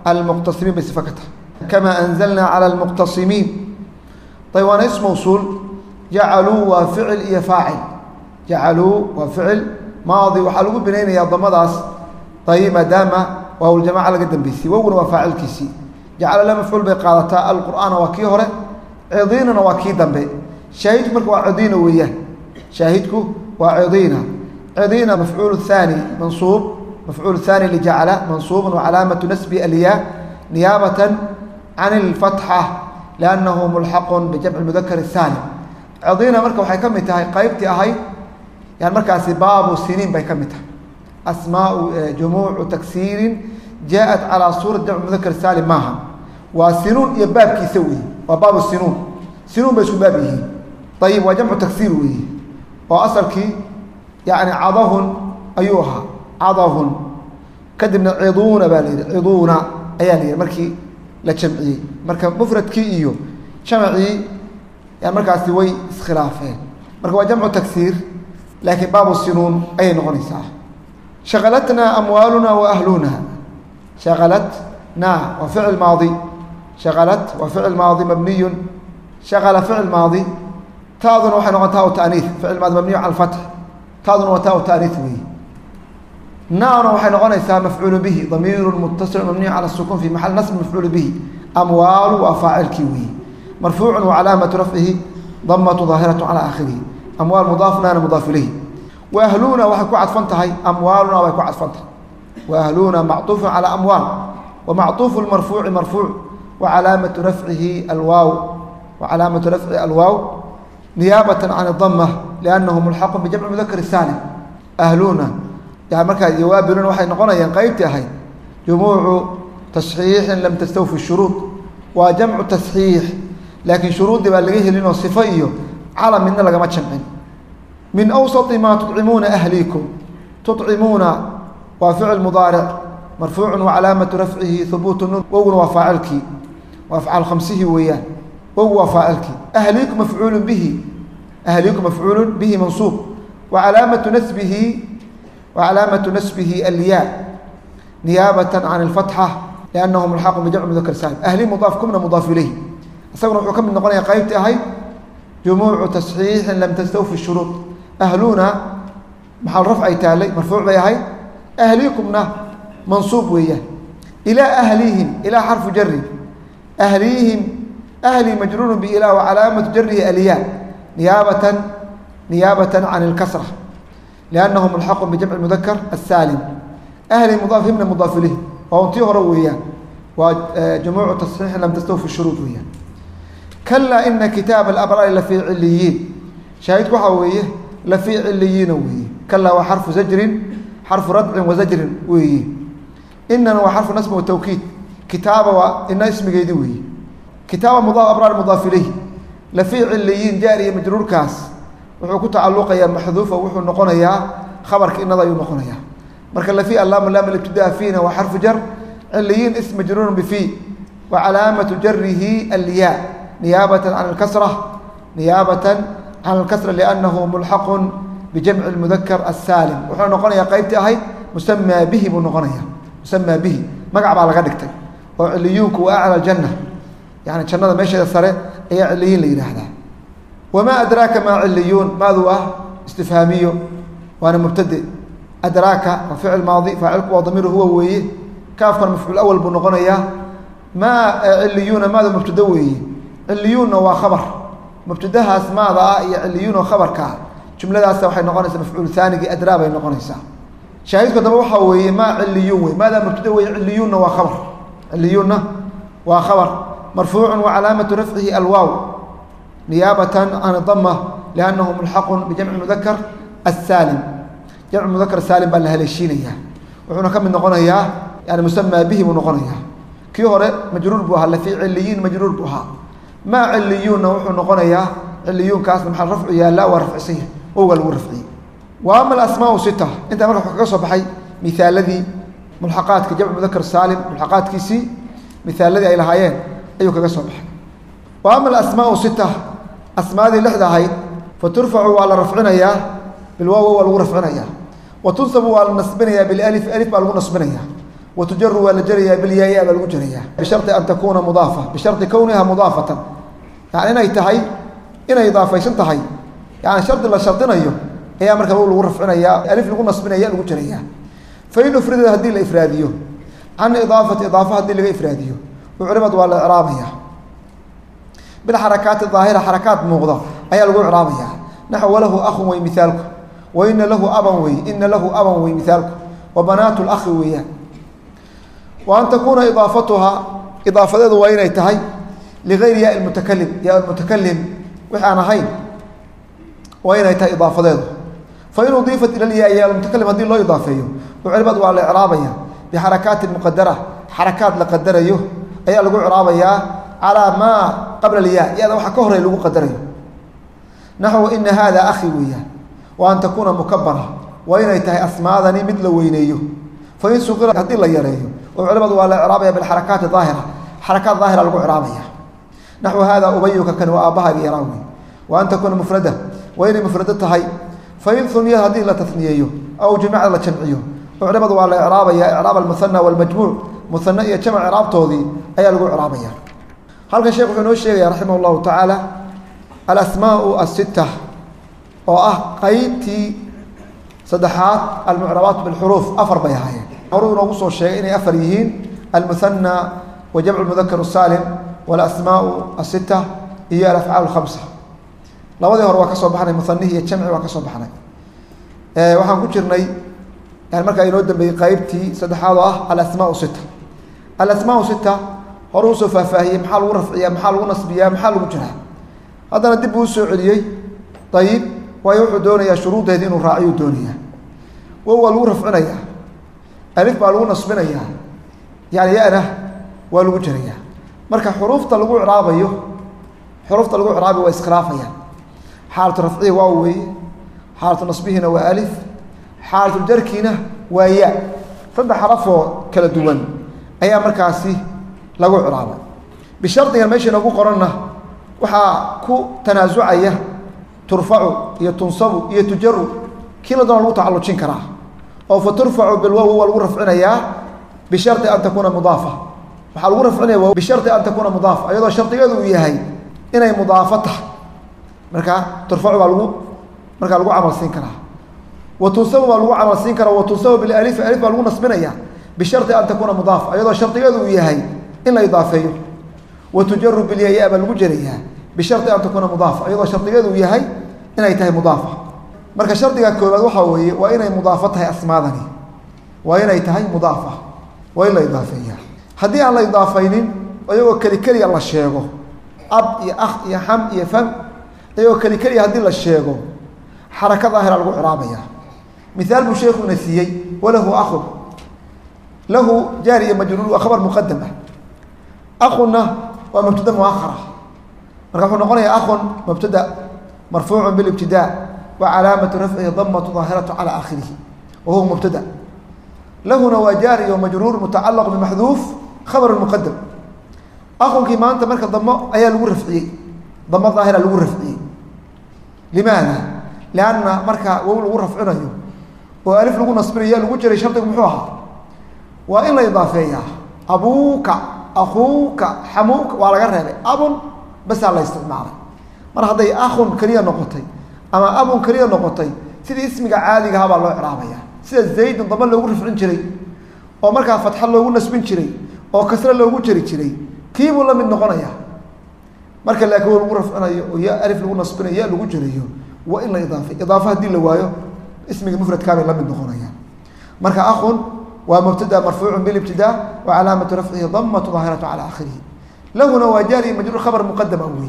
المقتصمين بصفتها كما أنزلنا على المقتصمين. طيب وأنا اسم موصول جعلوا وفعل إيه فاعل جعلوا وفعل ماضي وحلقوا بنين يا ضمضاس. طيب ما دام وهو الجماعة لقدم بيسي وهو وفاعل كيسي جعل له مفعول بقالتا القرآن وكي هره عضينا وكي دنبه شاهدك مركوا عضينا وياه شاهدك وعضينا عضينا مفعول الثاني منصوب مفعول الثاني اللي جعل منصوب وعلامة نسب الياء نيابة عن الفتحة لأنه ملحق بجمع المذكر السالم. عضينا مركوا حيكمتها قيبتي أهي يعني مركز باب السنين بيكمتها أسماء جموع تكسير جاءت على صورة جمع المذكر السالم معها وسنون يباب كيسوي وباب السنون سنون بيسو بابه. طيب وجمع تكسير ويه وأصل كي يعني عضهن أيها عضهن كدبنا عضون بالي عضون أيالي مركي لا جمعي مركا مفرد كي إيو جمعي يعني مركا سوي خلافين مركا جمع تكسير لكن باب السنون أي نغني ساعة. شغلتنا أموالنا وأهلنا شغلتنا وفعل ماضي شغلت وفعل ماضي مبني شغل فعل ماضي تاظن وحن وتاء تأنيث فعل ماضي مبني على الفتح تاظن وتاء تأنيث به. نار وحن غنيسا مفعول به ضمير متصل مبني على السكون في محل نصب مفعول به. أموال وفاعل كيوي مرفوع وعلامة رفعه ضمة ظاهرة على آخره. أموال مضاف لنا مضاف إليه. وأهلنا وحكوا عطفنتها أموالنا وحكوا عطفنتها وأهلنا معطوف على أموال ومعطوف المرفوع مرفوع وعلامة رفعه الواو وعلامة رفعه الواو نيابة عن الضمة لأنه ملحق بجمع المذكر السالم. أهلنا يعني مركز يوابلون وحي نقولنا ينقيبتي هاي جموع تصحيح لم تستوفي الشروط وجمع تصحيح لكن شروط دي بلغيه لنا صفيه على من لغا ما تشمعين. من أوسط ما تطعمون أهليكم تطعمون وفعل مضارع مرفوع وعلامة رفعه ثبوت النون وهو وفاعلك وافعل خمسه وياه وهو فاعلك. أهليكم مفعول به أهليكم مفعول به منصوب وعلامة نسبه وعلامة نسبه الياء نيابة عن الفتحة لأنه ملحق بجمع مذكر سالم. أهلي مضاف كمنا مضاف إليه أستغرب حكم من نقول يا قيبتي هاي جموع تصحيح لم تستوفي الشروط. أهلنا محل رفع تالي مرفوع بها هاي أهليكمنا منصوب وياه إلى أهليهم إلى حرف جر أهليهم أهلي مجرور بإلى وعلامة جره الياء نيابة نيابة عن الكسرة لأنه ملحق بجمع المذكر السالم. أهلي مضاف من مضاف إليه وانتيه روياه وجموع تصحيح لم تستوفي الشروط وياه. كلا إن كتاب الأبرار لفي عليين شاهدك وحويه لفي عليين ويه. كلا وحرف زجر حرف ردع وزجر ويه. إننا وحرف نسب وتوكيد كتاب وإن اسم جيد ويه. كتاب مضاف أبرار مضاف إليه لفي عليين جاري مجرور كاس وحكو تعلق يا محذوفة وحو نقونا يا خبرك إن ضيو نقونا يا مركا لفي اللام اللام الابتداء فينا وحرف جر عليين اسم مجرور بفي وعلامة جره الياء نيابة عن الكسرة نيابة عن الكسرة لأنه ملحق بجمع المذكر السالم. وحنا نقول يا قيبتي هاي مسمى به بنقنيا مسمى به مقعب على غدكتك وعليونك وأعلى الجنة يعني جنة ماشي الثرى هي عليين اللي هذا. وما أدراك ما عليون ماذا هو استفهامي وأنا مبتدئ أدراك وفعل ماضي فاعلك وضميره هو ويه كاف كان مفعول الأول بنقنيا ما عليون ماذا مبتدئ عليون هو خبر مبتداها اسماء عليون وخبر كا جملة هسه waxay noqonaysaa mafcuul thani adraa bay noqonaysaa. shaahidku daba waxa weeye ma ciliyun maada mubtada way ciliyun wa khabar ciliyun wa khabar marfuuc wa alaamatu raf'ihi alwaw niyabatan an dhamma li'annahu mulhaqun bi jam' al-mudhakkar as-salim. jam' al-mudhakkar as-salim bal haleeshinaya wuxuuna ka mid noqonayaa yani musamma bihi mu noqonayaa kii hore majruur buu ahaa la fi ciliyin majruur buu ahaa ma ciliyun wuxuu noqonayaa ciliyun kaas maxal rafcu ya la wa rafcihi هو الورفعي. وأما الأسماء ستة أنت مرة حكيصة بحي مثال الذي ملحقات كجمع مذكر سالم ملحقات كيسي مثال الذي إلى هايين أيوة كقصة بحي. وأما الأسماء ستة أسماء ذي اللحظة هاي فترفع على رفعنا يا بالواو والورفعنا يا وتنصب على نصبنا يا بالألف ألف على نصبنا يا وتجر والجرية بالياء بالوجرية بشرط أن تكون مضافة بشرط كونها مضافة يعني إن يتهي إن إضافة يسنتهي يعني شرط الله شرطنا أيه هي مركب أول ورفعنا يا ألف نقول نصبنا يا الوجرية فإن أفرد هذه الإفرادية عن إضافة إضافة هذه الإفرادية وعربت ولا إعرابية بالحركات الظاهرة حركات مغضة أي الوجه إعرابية نحو له أخ ومثالك وإن له أبا وي إن له أبا ومثالك وبنات الأخ وياه وأن تكون إضافتها إضافة ذو وين يتهي لغير ياء المتكلم ياء المتكلم وحنا هين وين يتهي إضافة ذو فإن أضيفت إلى الياء ياء المتكلم هذه الله إضافيه وعربت على إعرابية بحركات مقدرة حركات لقدره يه أي لقوا إعرابية على ما قبل الياء يا ذو حكهر لقوا قدره نحو إن هذا أخي وياه وأن تكون مكبرة وين يتهي أسماء مثل وينيه فإن صغر هذه الله يريه وعلمت على إعرابية بالحركات الظاهرة حركات ظاهرة لقوا إعرابية نحو هذا أبيك كان وآبها بيراوي وأن تكون مفردة وين مفردتها هي فإن ثنية هذه لا تثنيه أو جمع لا تجمعيه وعلمت على إعرابية إعراب المثنى والمجموع مثنى يجمع إعرابته ذي أي لقوا إعرابية هل الشيخ ابن الشيخ رحمه الله تعالى الأسماء الستة وأه قيتي صدحات المعربات بالحروف أفر بيهاي هرو نقص الشيء إني أفريهين المثنى وجمع المذكر السالم والأسماء الستة هي الأفعال الخمسة لو ذي هو كسب بحنا مثنى هي الجمع وكسب بحنا أه وحن كجرني يعني مركا ينود بقيتي صدحات الأسماء الستة الأسماء الستة هرو سوف فهي محل ورفعية محل ونصبية محل وجرها هذا ندب السعودية طيب ويوحو دونيا شروط هذين الراعي دونيا وهو الورف عنيا ألف بالو نصبنيا يعني يا أنا والوجريا مركا حروف طلقوا عرابيه حروف طلقوا عرابي وإسخرافيا حالة رفعيه واوي حالة نصبه وألف حالة الجركينة وياء فبدا حرفه كلا دوان أي مركاسي لقوا عرابي بشرط المشي نقول قرنا وحا كو تنازعيه ترفع هي تنصب هي تجر كلا دون لو تعلقين كراه او فترفع بالواو والرفعنيا بشرط ان تكون مضافه waxa lagu rafcinaya بشرط ان تكون مضافه ayadoo shartigeedu uu yahay inay mudaafo tahay marka turfacu baa lagu marka lagu amal siin karaa wa tunsabu baa lagu amal siin karaa wa tunsabu bil alif alif baa lagu nasbinaya بشرط ان تكون مضافه ayadoo shartigeedu uu yahay in la idaafeeyo wa tujarru bil yaa baa lagu jariyaa بشرط أن تكون مضافة أيضا شرط جذو يهي إن يتهي مضافة مركز شرط كوباد وحوي وإن مضافتها أسماءني وإن يتهي مضافة وإلا إضافية هذه على إضافين أيوة كلي كلي الله الشيخ أب يا أخ يا حم يا فم أيوة كلي كلي هذه الله الشيخ حركة ظاهرة العربية مثال مشيخ نسيي وله أخ له جاري مجرور وخبر مقدمة أخنا ومبتدأ مؤخرة مركب نقول يا أخ مبتدأ مرفوع بالابتداء وعلامة رفعه ضمة ظاهرة على آخره وهو مبتدأ له نواجاري ومجرور متعلق بمحذوف خبر المقدم أخ كما أنت مركب ضمة أي الور رفعي ضمة ظاهرة الور رفعي لماذا؟ لأن مركب وور رفعنا وألف لغو نصبرية لغو جري شرط محوها وإلا إضافية أبوك أخوك حموك وعلى غير أب بس الله يستعمله مر هذي أخ كريه نقطي أما أب كريه نقطي سيدي اسمك عادي هذا الله إعرابية سيد زيد ضمن له ورف عنشري أو مركها فتح له ونسب عنشري أو كسر له وجري شري كيف ولا من نقنية مركها لا يكون ورف أنا يا ألف له ونسبنا يا له وجري وإلا إضافة إضافة دي لوايو اسمك مفرد كامل لا من نقنية مركها أخ ومبتدأ مرفوع بالابتداء وعلامة رفعه ضمة ظاهرة على آخره له نواجاري مجرور خبر مقدم أولي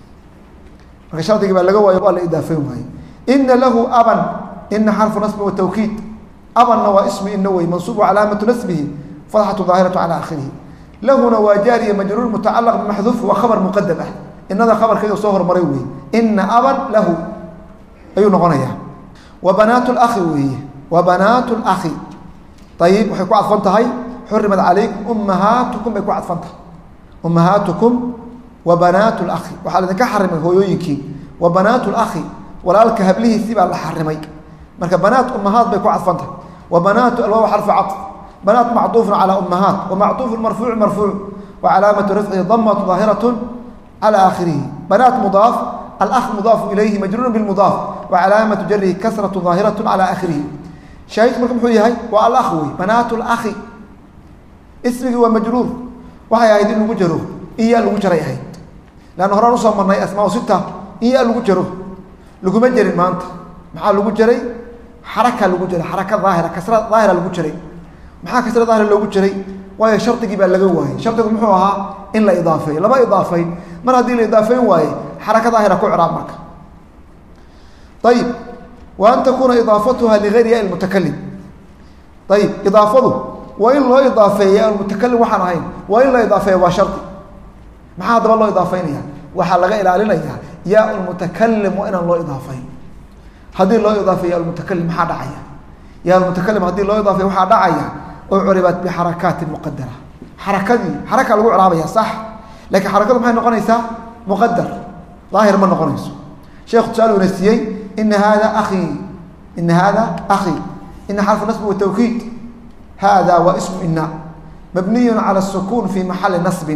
فشرط يبقى لقوا يبقى الإضافة إن له أبا إن حرف نصب وتوكيد أبا نوى اسم إنه منصوب علامة نسبه فتحة ظاهرة على آخره له نواجاري مجرور متعلق بمحذوف وخبر مقدمة إن هذا خبر كذا صهر مريوي إن أبا له أي نغنية وبنات الأخ وهي وبنات الأخ طيب وحيكون عطفنت هاي حرمت عليكم أمهاتكم بيكون عطفنت أمهاتكم وبنات الأخ وحال ذلك حرم هويويكي وبنات الأخ ولا الكهبليه سيبا الله حرميك مركب بنات أمهات بيكون عطفنت وبنات الواو حرف عطف بنات معطوف على أمهات ومعطوف مرفوع مرفوع وعلامة رفعه ضمة ظاهرة على آخره. بنات مضاف، الأخ مضاف إليه مجرور بالمضاف وعلامة جره كسرة ظاهرة على آخره. شاهدت مركم حوية والأخوي بنات الأخ اسمه هو مجرور وهي هيدين لو جرو إيا لو جري هيد لأنه هرا نصب مرنا أسماء ستة إيا لو جرو لو ما جري ما أنت محل لو جري حركة لو جري حركة ظاهرة كسرة ظاهرة لو جري محل كسرة ظاهرة لو جري وهي شرط جيب اللي جواه شرط محوها إن لا إضافة لما إضافين من هذه الإضافين وهي حركة ظاهرة كعراب مرك. طيب وأن تكون إضافتها لغير ياء المتكلم. طيب إضافته وإن لا إضافة ياء المتكلم وحناين وإن لا إضافة وشرط ما هذا الله إضافين يعني وحال غير علينا إياها ياء المتكلم وإن الله إضافين هذه الله إضافة ياء المتكلم حدا عيا ياء المتكلم هذه الله إضافة وحدا عيا أعربت بحركات مقدرة. حركة حركة لو عربية صح لكن حركته ما نقنيسها مقدر ظاهر ما نقنيسه. شيخ تسأله نسيي إن هذا أخي إن هذا أخي إن حرف نصب والتوكيد هذا واسم إن مبني على السكون في محل نصب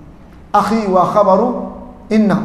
أخي وخبر إن.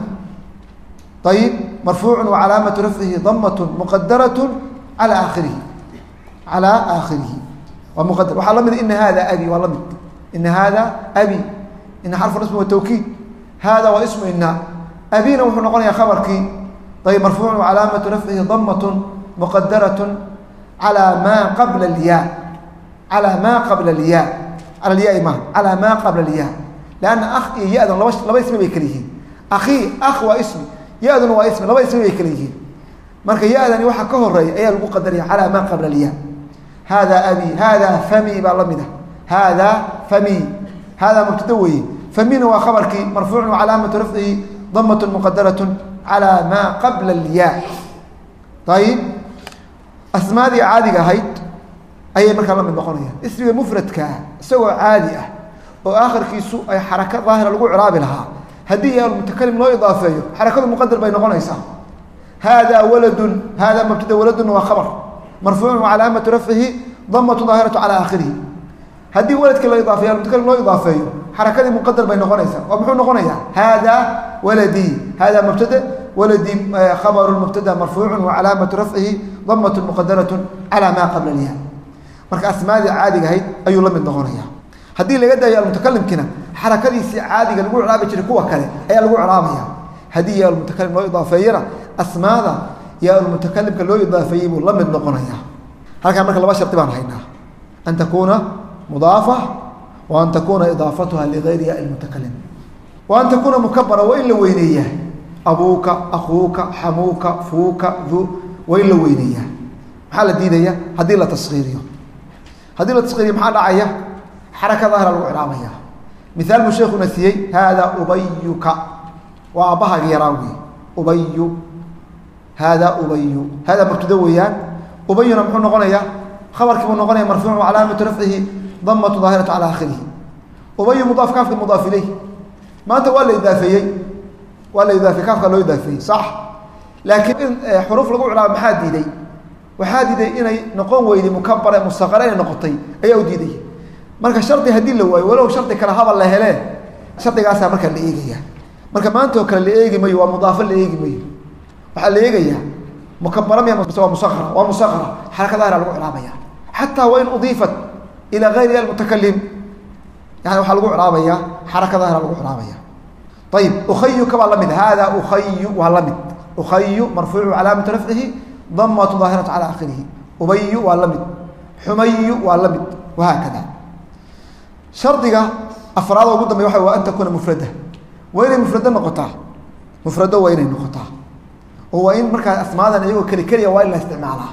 طيب مرفوع وعلامة رفعه ضمة مقدرة على آخره على آخره ومقدر وحلمد إن هذا أبي ولمد إن هذا أبي إن حرف نصب والتوكيد هذا واسم إن أبينا ونحن نقول يا خبرك. طيب مرفوع وعلامة رفعه ضمة مقدرة على ما قبل الياء على ما قبل الياء على الياء ما على ما قبل الياء لأن أخ يأذن لما اسمه بيكريه أخي أخ واسمي يأذن واسمي لما اسمه بيكريه مركا يأذن يوحى كهري أي المقدر على ما قبل الياء. هذا أبي هذا فمي بالله هذا فمي هذا مبتدوي فمين هو خبرك مرفوع وعلامة رفعه ضمة مقدرة على ما قبل الياء. طيب أسماء دي عادية هيد أي مركب من بقرية اسمه مفرد كا سوى عادية وآخر كيسو أي حركة ظاهرة لقوا عراب لها هدية المتكلم لا إضافية حركة مقدر بين قنيسة. هذا ولد هذا مبتدا ولد وخبر مرفوع وعلامة رفعه ضمة ظاهرة على آخره. هدي ولد كلا إضافية المتكلم لا إضافية حركة مقدر بين قنيسة ومحون قنيسة. هذا ولدي هذا مبتدا ولدي خبر المبتدا مرفوع وعلامة رفعه ضمة مقدرة على ما قبل الياء. marka asmaadi caadiga ahayd ayuu la mid noqonayaa hadii laga daayo mutakallim kina xarakadiisa caadiga lagu ciraabi jiray kuwa kale ayaa lagu ciraabaya hadii yaa mutakallim loo idaafeeyana asmaada yaa mutakallimka loo idaafeeyay buu la mid noqonayaa. halka marka laba sharti baan haynaa an takuna mudaafa wa an takuna idaafatuha li ghayri al mutakallim wa an takuna mukabbara wa illa weyniya abuka akhuka hamuka fuka dhu wa illa weyniya maxaa la diidaya hadii la tasghiiriyo هذه التصغير محل عيا حركة ظاهرة العرابية. مثال مشيخ نسيي هذا أبيك وأبها غيراوي أبي هذا أبي هذا مبتدويان أبي نمحو نغنيا خبر كم نغنيا مرفوع وعلامة رفعه ضمة ظاهرة على آخره. أبي مضاف كاف مضاف إليه ما أنت ولا إضافي ولا إضافي كاف له إضافي صح لكن حروف الرجوع محددة وحادثة إني نقوم ويدي مكبرة مستقرين نقطي أي أوديدي مركز شرطي هدي له ولو شرطي كان هذا الله له شرطي قاسا مركز اللي يجي مركز ما أنتوا كان اللي يجي مي ومضاف اللي يجي مي وحال اللي يجي مكبرة مية مستوى مصغرة ومصغرة حركة ظاهرة العربية حتى وين أضيفت إلى غير المتكلم يعني وحال العربية حركة ظاهرة العربية. طيب أخي كما لمد هذا أخي ولمد أخي مرفوع علامة رفعه ضمة ظاهرة على آخره. أبي ولمد حمي ولمد وهكذا. شرطك أفراد وقدم يوحي وأن تكون مفردة وين مفردة نقطة مفردة وين نقطة هو إن مركز أسماء يقول كريكريا وين لا استعمالها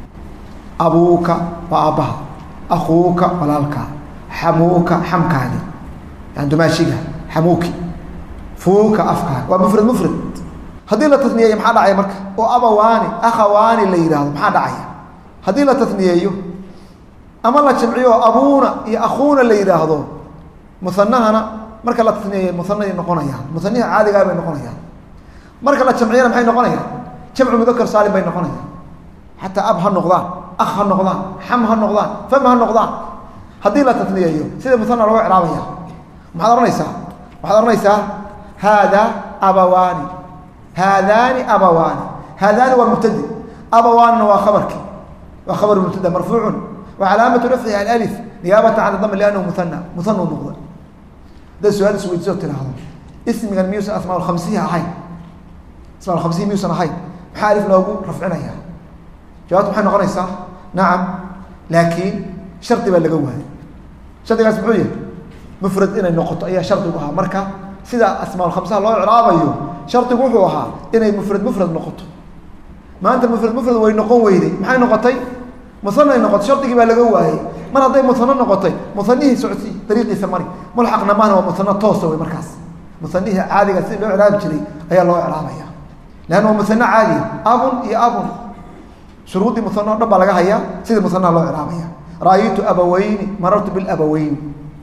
أبوك وأبها أخوك ولالك حموك حمكاني يعني دماشيها حموك فوك أفكار ومفرد مفرد هذه لا تثنية محل عيا مركز وأبواني أخواني اللي يراد محل عيا هذه لا تثنية أما الله تجمعيه أبونا يا أخونا اللي يرادوا مثناهنا مركز لا تثنية مثنى نقونها مثنيها عادي قاعد بين نقونها مركز لا تجمعينا محي نقونها جمع مذكر سالم بين نقونها حتى أب هالنقضان أخ هالنقضان حم هالنقضان فم هالنقضان haddii la tatniyeeyo sida muhana loo icraabaya maxaad oranaysaa waxaad oranaysaa hada abawaani haadaani abawaani haadaani waa mubtadi abawaanina waa khabarkii waa khabar mubtada marfuucun wa calaamatu rafcihi alif niyaabatan can dam liannahu muhana muhana u noqda hadday su-aal isweydiiso tiraahdo ismigan miyuusan asmaa lkhamsiya ahayn asmaa lkhamsiya miyuusan ahayn maxaa alif loogu rafcinaya jawaabtu maxay noqonaysaa nacam laakiin shardi baa laga waayay shardigaas muxuu yahay mufrad inay noqoto ayaa shardigu ahaa marka sida asmaa lkhamsaha loo icraabayo shardigu wuxuu ahaa inay mufrad mufrad noqoto maanta mufrad mufrad way noqon weyday maxay noqotay muhanay noqotay shardigii baa laga waayey mar hadday muhano noqotay muhanihii socodsi dariiqiisa mari mulxaqna maana waa muhano toosa wey markaas muhanihii caadiga si loo icraabi jiray ayaa loo icraabaya leanna waa muhano caadiya abun iyo abun shuruuddii muhano o dhan baa laga hayaa sidii muhanaha loo icraabaya ra'aytu abaweyni marartu bilabaweyni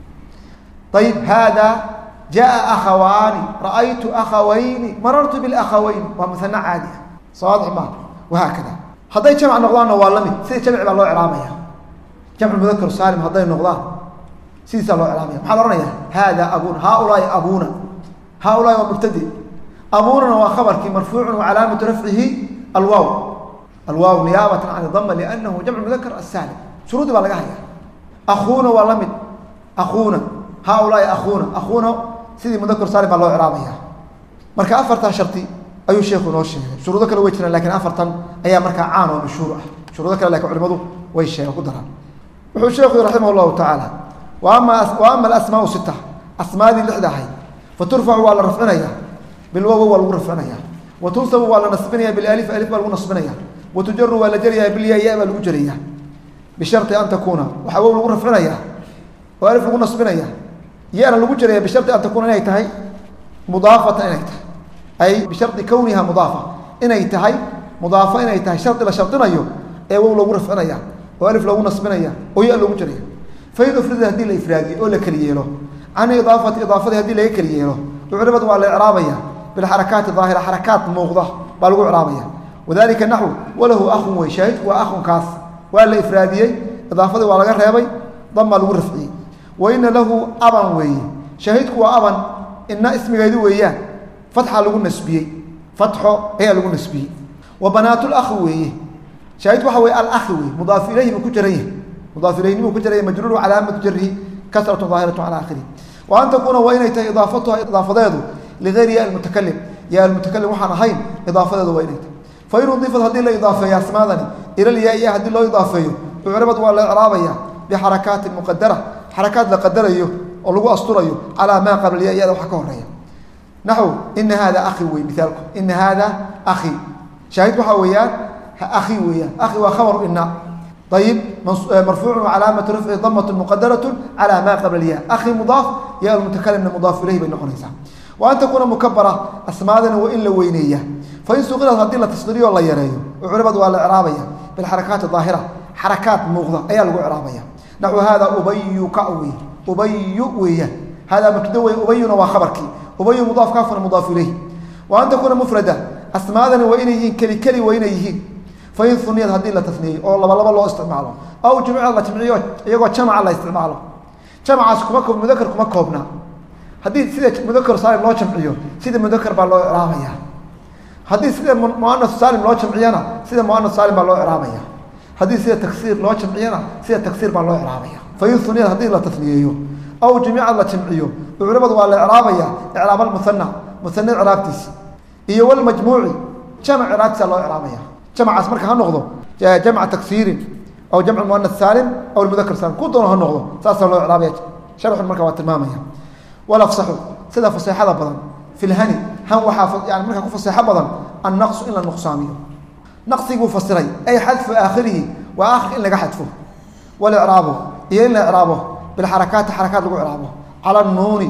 ayib hada jaa akhawaani ra'aytu akhaweyni marartu bilakhaweyni waa muhano caadi ah sawaadix maa wahaakada hadday jamc noqdaanna waa lamid sida jamci baa loo icraabaya jamcu mudakar saalim hadday noqdaan sidiisaa loo icraabaya maxaa la ohanaya hada abuna haaulaai abuna haaulaai waa mubtadi abunana waa khabarkii marfuucun wa calaamatu rafcihi alwaaw alwaaw niyaabatan can dama liannahu jamcu mudakar asaalim shuruudii baa laga haya akuuna waa lamid akuuna haaulaai akuuna akuuna sidii mudakar saalim baa loo icraabaya marka afartaa shardi ayuu sheekhu inoo sheegay shuruudo kale way jiraan lakin afartan ayaa markaa caan oo mashhuur ah shuruudo kale lakin culimadu way sheegen ku daraan wuxuu sheekhu raximah llahu tacaala wa ama wa ama alasmaau sita asmaadii lixda ahayd faturfacu waa la rafcinaya bilwaw waa lagu rafcinaya wa tunsabu waa la nasbinaya bilalif alif baa lagu nasbinaya wa tujaru waa la jaraya bilya ya baa lagu jaraya bisharti an takuuna waxaa wow lagu rafcinaya oo alif lagu nasbinaya yana lagu jaraya bisharti an takuuna inay tahay mudaafatan inay tahay ay bishardi kowniha mudaafa inay tahay mudaafa inay tahay shardi la shardinayo ee wow lagu rafcinaya oo alif loogu nasbinaya oo ya loogu jaraya fain ufrida hadii la ifraadiyo oo la keli yeelo can idaafati idaafadii hadii laga keli yeelo ucribad waa la icraabaya bilxarakaati daahira xarakaat muuqda baa lagu icraabaya wadalika naxwu walahu akhun wey shaahidku waa akhunkaas waa la ifraadiyey idaafadii waa laga reebay damaa lagu rafciyey wa ina lahu aban weeye shaahidku waa aban ina ismigeedu weeyaan fatxa lagu nasbiyey fatxo ayaa lagu nasbiyey wa banaatu lakhi weeye shaahidku waxa weye alakhi wey mudaaf ilayhi buu ku jaran yahay mudaaf ilayhi buu ku jaran yahay majruuru calaamatu jarihi kasratu daahiratu cala akhirih wa an takuuna waa inay tahay idaafatuha idaafadeedu ligayri ya almutakalim ya almutakalim waxaan ahayn idaafadeedu waa inay tahay fain udiifat haddii la idaafeeyo asmaadani ila lyaa haddii loo idaafeeyo ucribad waa la icraabaya bixarakaatin muqadara xarakaad la qadarayo oo lagu asturayo calaa maa qabla ya yada waxa ka horeeya naxw ina hada akhi wey miaalku ina hada akhi shaahid waxaa weeyaan akhi weeyaan akhi waa khabaru ina ayib marfuucu calaamatu rafci damatu muqadaratu calaa maa qabla lya akhi mudaaf ya almutakalimna mudaaf ilayhi bay noqonaysaa wa an takuuna mukabara asmaadana waa in la weyneeya fain suqirad haddii la tasdiriyo la yareeyo ucribad waa la icraabaya bilxarakaati daahira xarakaat muuqda ayaa lagu icraabaya naxwu hada ubayuka wey ubayu weeyaan hada mubtada wey ubayuna waa khabarkii ubayu mudaaf kaafuna mudaaf ilayhi wa an takuuna mufrada asmaadani waa inay yihiin keli keli waa inay yihiin fain uniyad haddii la tasniyey oo laba laba loo isticmaalo aw jumcda la jimciyo iyagoo jamca la isticmaalo jamcaas kuma koob mudakar kuma koobna haddii sida mudakar saalim loo jamciyo sida mudakar baa loo icraabaya haddii sida muanas saalim loo jamciyana sida muanas saalim baa loo icraabaya haddii sida taksiir loo jamciyana sida taksiir baa loo icraabaya fain uniyad haddii la tasniyeeyo aw jumicad la jamciyo ucribad waa la icraabaya icraab almuhana muhane icraabtiisi iyo walmajmuuci jamc icraabtiisa loo icraabaya jamcaas marka ha noqdo jamca taksiirin aw jamc muanas saalim aw mudakar saalim ku doono ha noqdo saasaa loo icraabaya sharxun marka waa tilmaamaya walafsaxu sida faseexada badan fi lhani han waxaa yani markaa ku faseexo badan annaqsu in la nuqsaamiyo naqsiguu fasiray ay xadfu aakhirihi waa aakhir in laga xadfo walicraabu iyo in la icraabo bilxarakaati xarakaat lagu icraabo cala nuuni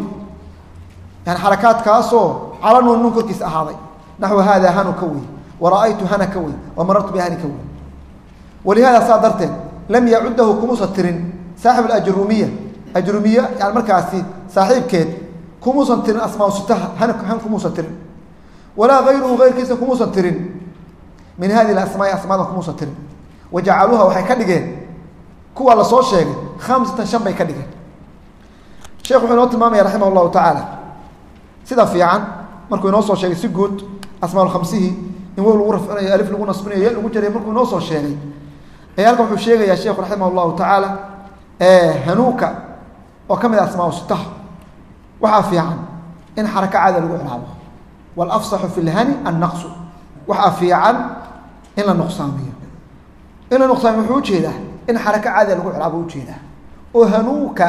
yani xarakaadkaasoo cala nuun nuun korkiisa ahaaday naxwu hada hanu ka wey wara'aytu hana ka wey wamarartu bihani ka wey walihada saa darteed lam yacudahu kumuusan tirin saaxib ajrumiya ajrumiya yani markaasi saaxiibkeed kumuusan tirin asmaa sitaha han han kumuusan tirin walaa gayruhu gayrkiisa kumuusan tirin min hadi asmaai asmaada kumuusan tirin wajacaluuha waxay ka dhigeen kuwa la soo sheegay khamsatan shan bay ka dhigeen sheekh wuxuu inoo tilmaamaya raximah allahu tacaala sida fiican markuu inoo soo sheegay si guud asmaa khamsihi in wow lagu rafcinayo alif lagu nasbinayo ya lagu jarayo markuu inoo soo sheegay ayaa halkan wuxuu sheegayaa sheekhu raximah allahu tacaala hanuuka oo ka mid ah asmaa sitaha waxaa fiican in xaraka caada lagu cilaabo walafsaxu fi lhani annaqsu waxaa fiican in la nuqsaamiyo in la nuqsaamiyo wuxuu ujeedaa in xaraka caada lagu cilaabo ujeedaa oo hanuuka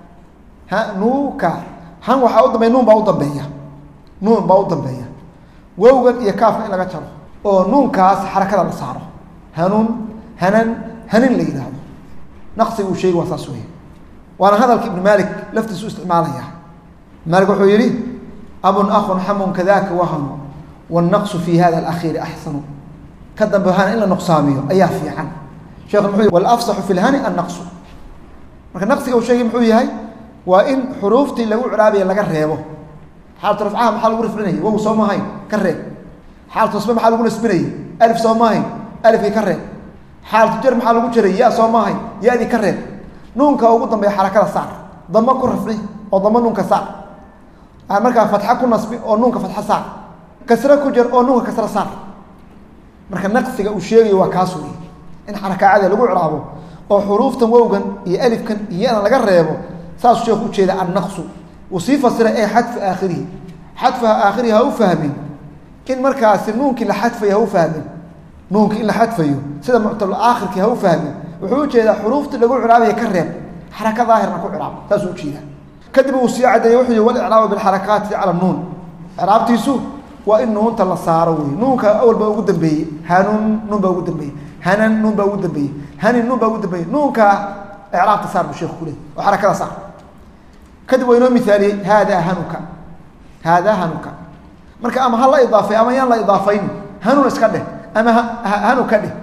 hanuuka han waxaa u dambeeya nuun baa u dambeeya nuun baa u dambeeya wowgan iyo kaafka in laga jaro oo nuunkaas xarakada la saaro hanuun hanan hanin la yidhaahdo naqsiga uu sheegi waa saas weeye waana hadalka ibnu maalik laftiisu isticmaalaya maalik wuxuu yihi abun akun xamun kadaka wahanu wannaqsu fi hada alakhiiri axsanu ka dambe hana in la nuqsaamiyo ayaa fiican sheekhu muxuu yihi walafsaxu fi lhani annaqsu marka naqsiga uu sheegay muxuu yahay waa in xuruuftii lagu ciraabiya laga reebo xaalatu rafcaha maxaa lagu rafcinayay wow soo maahayn ka reeb xaalatu nasbe maxaa lagu nasbinayay alif soo maahayn alifkii ka reeb xaalatu jar maxaa lagu jaray ya soo maahayn ya-dii ka reeb nuunka ugu dambeeya xarakada saar damo ku rafci oo damo nuunka saar markaa fatxa ku nasbi oo nuunka fatxa saar kasre ku jar oo nuunka kasre saar marka naqsiga uu sheegayo waa kaas wey in xarakacada lagu ciraabo oo xuruuftan wowgan iyo alifkan iyana laga reebo saasuu sheekhu ujeeda annaqsu uu sii fasiray ee xadfu aakhirihi xadfaha aakhirihi ha u fahmin in markaasi nuunkii la xadfayo ha u fahmin nuunkii in la xadfayo sida muctal aakhirkii ha u fahmin wuxuu ujeedaa xuruuftii lagu ciraabaya ka reeb xaraka daahirna ku ciraabo saasuu ujeedaa kadib uu sii cadeeyey wuxuu yihi walicraabu bilxarakaati cala nuun ciraabtiisu waa in nuunta la saaro wey nuunka awal baa ugu dambeeyey hanuun nuun baa ugu dambeeyey hanan nuun baa ugu dambeeyey hanin nuun baa ugu dambeeyey nuunka icraabta saar buu sheekhu ku leey oo xarakada saar kadib waa inoo mithaaliyey haadaa hanuka haadaa hanuka marka ama ha la idaafay ama yaan la idaafayn hanuun iska dheh ama hanu ka dheh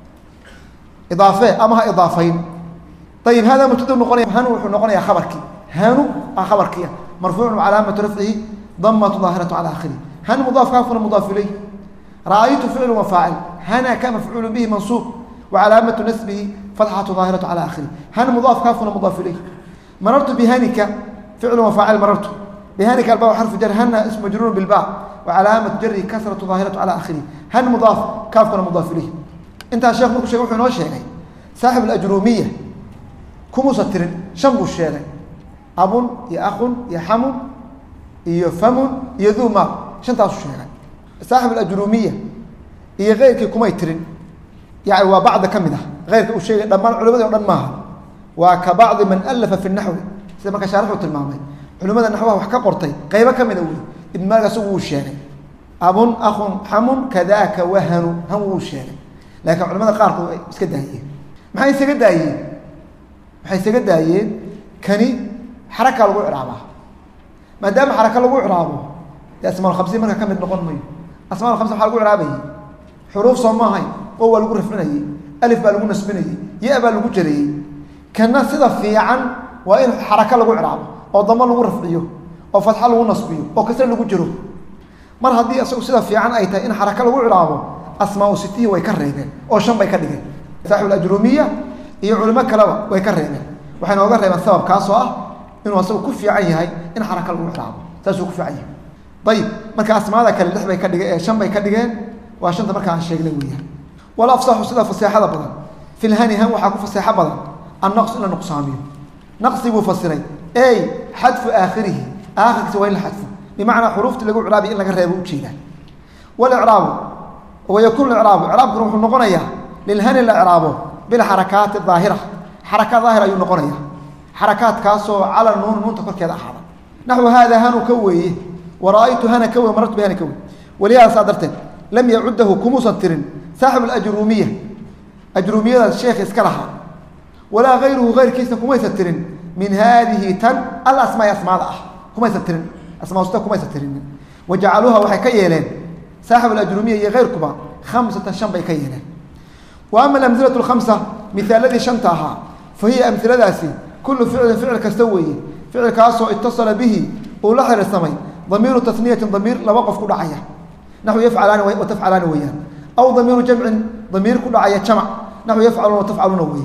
idaafe ama ha idaafayn ayib hada mubtada noqonaya hanu wuxuu noqonayaa khabarkii hanu a khabarkiia marfuucun calaamatu rafcihi damatu daahiratu cala akhirih han mudaaf kaafuna mudaaf ilayh ra'aytu ficlu wa faacil hanaka mafcuulu bihi mansuub wa calaamatu nasbihi fatxatu daahiratu cala akhirih han mudaaf kaafuna mudaaf ilayh marartu bihanika ficlu wa faacil marartu bihanika alba xarfu jar hana ismu majruur bilba wa calaamatu jari kasratu daahiratu cala akhirih han mudaaf kaafkuna mudaaf ilayh intaa sheekh markuu sheegay wuxuu inoo sheegay saaxib alajruumiya kumuusa tirin shan buu sheegay abun iyo akun iyo xamun iyo famun iyo dumaab shantaasu sheegay saaxib alajruumiya iyo keyrkii kumay tirin yani waa bacda ka mid ah keyrka uu sheegay dhammaan culimadii o dhan maaha waa ka bacdi man alafa fi naxwi sida marka shaarixuu tilmaamay culimada naxwaha wax ka qortay qaybo ka mida wey ibn maalik asagu wuu sheegay abun akun xamun kadaka wahanu han wuu sheegay laakiin culimada qaarkood ay iska daayeen maxay isaga daayeen waxay isaga daayeen kani xaraka lagu ciraabaa maadaama xaraka lagu ciraabo dee asmaa khamsiin marka ka mid noqon mayo asmaa khamsa waxaa lagu ciraabayay xuruuf soo maahayn oo waa lagu rafcinayey alif baa lagu nasbinayey ya baa lagu jarayey kana sida fiican waa in xaraka lagu ciraabo oo damo lagu rafciyo oo fatxa lagu nasbiyo oo kasre lagu jaro mar haddii isagu sida fiican ay tahay in xaraka lagu ciraabo asmaa sitihi way ka reebeen oo shan bay ka dhigeen saaxib alajruumiya iyo culimo kaleba way ka reebeen waxay nooga reebeen sabab kaasoo ah inuu asagu ku fiican yahay in xaraka lagu ciraabo saasuu ku fiican yahay ayib marka asmaada kale lix bay ka dhigeen ee shan bay ka dhigeen waa shanta marka aan sheegnay weeyaan wal afsaxu sida faseexada badan fi lhani han waxaa ku faseexo badan annaqs in la nuqsaamiyo naqsi buu fasiray ey xadfu aakhirihi aakhirkiisa waa in la xadfo bimacnaa xuruuftii lagu ciraabiyo in laga reebo ujeedaa walicraabu wayakun icraabu icraabkuna wuxuu noqonayaa lilhani la ciraabo bilxarakaati daahira xaraka daahir ayuu noqonaya xarakaadkaasoo cala nuun nuunta korkeeda ahaada naxwu haada hanu ka weeye wara-aytu hana ka weye marartu bihana ka weye walihaada saa darteed lam yacudahu kumuusan tirin saaxib alajruumiya ajruumiyada sheekh iska lahaa walaa gayruhu gayrkiisa kumaysan tirin min haadihi tan alasmaai asmaada ah kumaysan tirin asmaausta kumaysan tirinin wajacaluuha waxay ka yeeleen saaxib alajruumiya iyo keyrkuba khamsatan shan bay ka yeeleen wa ama alamhilatu lkhamsa mihaaladii shanta ahaa fa hiya amhiladaasi kullu ficlin ficil kasta weeye ficilkaasoo itasala bihi uu la xiriirsamay damiiru tasniyatin damiir laba qof ku dhacaya naxwu yafcalaani wa tafcalaani weeyaan aw damiiru jamcin damiir ku dhacaya jamac naxwu yafcaluuna wa tafcaluuna weeye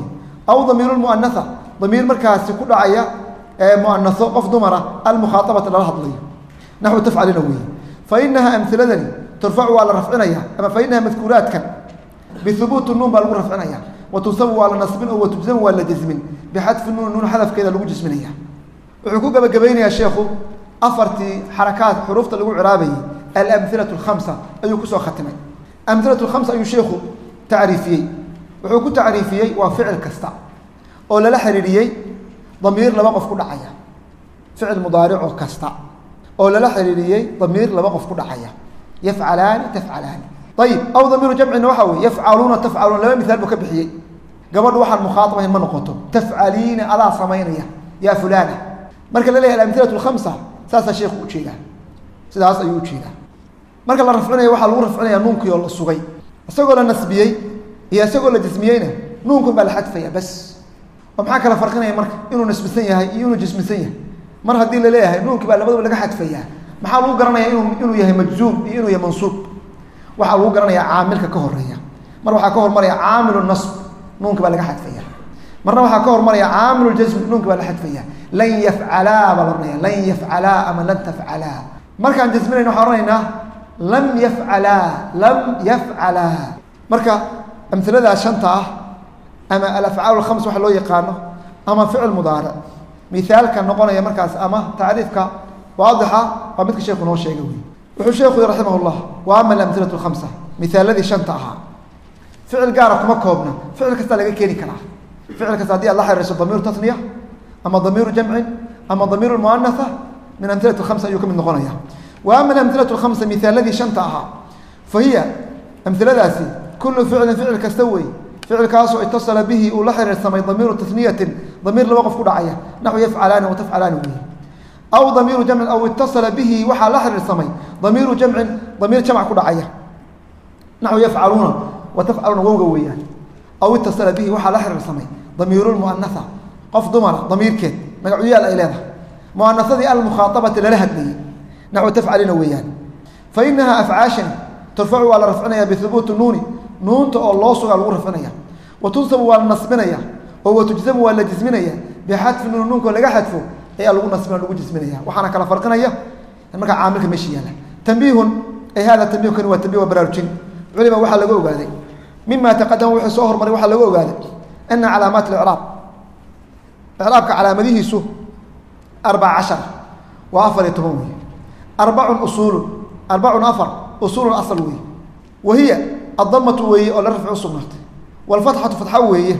aw damiiru lmu'anatha damiir markaasi ku dhacaya mu'anatho qof dumara almukhaatabata lala hadlayo naxwu tafcalina weeye fainaha amhiladani turfacu waa la rafcinaya ama fainaha madkuuraadkan bihubuuti nuun baa lagu rafcinaya watunsabu waa la nasbin oo watujzamu waa la jasmin bixadfi nuun nuun xadafkeeda lagu jasminaya wuxuu ku gabagabaynayaa sheekhu afartii xarakaad xuruufta lagu ciraabayay alamhilatu alkhamsa ayuu kusoo khatimay amhilatu lkhamsa ayuu sheekhu tacriifiyey wuxuu ku tacriifiyey waa ficil kasta oo lala xiriiriyey damiir laba qof ku dhacaya ficil mudaarico kasta oo lala xiriiriyey damiir laba qof ku dhacaya yafcalaani tafcalaani ayib aw damiiru jamcina waxaa weye yafcaluuna tafcaluuna laba mihaal buu ka bixiyey gabadhu waxaan mukhaatab ahayn ma noqoto tafcaliina adaa samaynaya yaa fulana marka la leeyahay alamhilatu lkhamsa saasaa sheekhu ujeedaa sidaas ayuu ujeedaa marka la rafcinaya waxaa lagu rafcinaya nuunkii oo la sugay isagoo la nasbiyey iyo isagoo la jismiyeyna nuunkun baa la xadfaya bas oo maxaa kala farqinaya marka inuu nasbisan yahay iyo inuu jismisan yahay mar haddii la leeyahay nuunkii baa labadaba laga xadfayaa maxaa lagu garanaya inu inuu yahay majzuum iyo inuu yahay mansuub waxaa lagu garanaya caamilka ka horeeya mar waxaa ka hormaraya caamilu nasb nuunki baa laga xadfaya marna waxaa ka hormaraya caamilu ljasm nuunki baa la xadfaya lan yafcalaa baa la ohanaya lan yafcalaa ama lan tafcalaa markaan jasminayna waxaan ohanaynaa lam yafcalaa lam yafcalaa marka amhiladaas shanta ah ama alafcaal alkhams waxa loo yaqaano ama ficil mudaaric mithaalka noqonaya markaas ama tacriifka waadixa waa midka sheekhu noo sheegay wey wuxuu sheekhu raximah llah wa ama alamhilatu lkhamsa mihaaladii shanta ahaa ficil gaara kuma koobna ficil kasta laga keeni karaa ficil kasta haddii aad la xiriirso damiiru tasniya ama damiiru jamcin ama damiiru muanatha min amhilati lkhamsa ayuu ka mid noqonaya wa ama alamhilatu lkhamsa mihaaladii shanta ahaa fa hiya amhiladaasi kullu ficlin ficil kasta wey ficilkaasoo itasala bihi uu la xiriirsamay damiiru tasniyatin damiir laba qof ku dhacaya naxwu yafcalaani wa tafcalaani wey aw damiiru jamcin aw itasala bihi waxaa la xiriirsamay damiiru jamcin damiir jamc ku dhacaya naxwu yafcaluuna wa tafcaluuna wowga weeyaan aw itasala bihi waxaa la xiriirsamay damiiru lmu'anatha qof dumara damiirkeed magacyaal ay leedahay mu'anathadii almukhaaabati lala hadlayey naxwu tafcalina weeyaan fa inaha afcaashan turfacu waa la rafcinaya bihubuuti nuuni nuunta oo loo sugaa lagu rafcinaya wa tunsabu waa la nasbinaya oo wa tujzamu waa la jisminaya bixadfi nuun nuunkoo laga xadfo ayaa lagu nasbina lagu jisminaya waxaana kala farqinaya markaa caamilka meesha yaala tanbiihun ay hada tanbihukani waa tanbih waa baraarujin culima waxaa laga ogaaday mima taqadama wuxuu soo hormaray waxaa laga ogaaday ana calaamaat icraab icraabka calaamadihiisu arbaca cashar waa afar iyo toban wey arbacun usuulun arbacun afar usuulun asal weeye wahiya addamatu weeye oo la rafci usugnaatay waalfatxatu fatxa weeye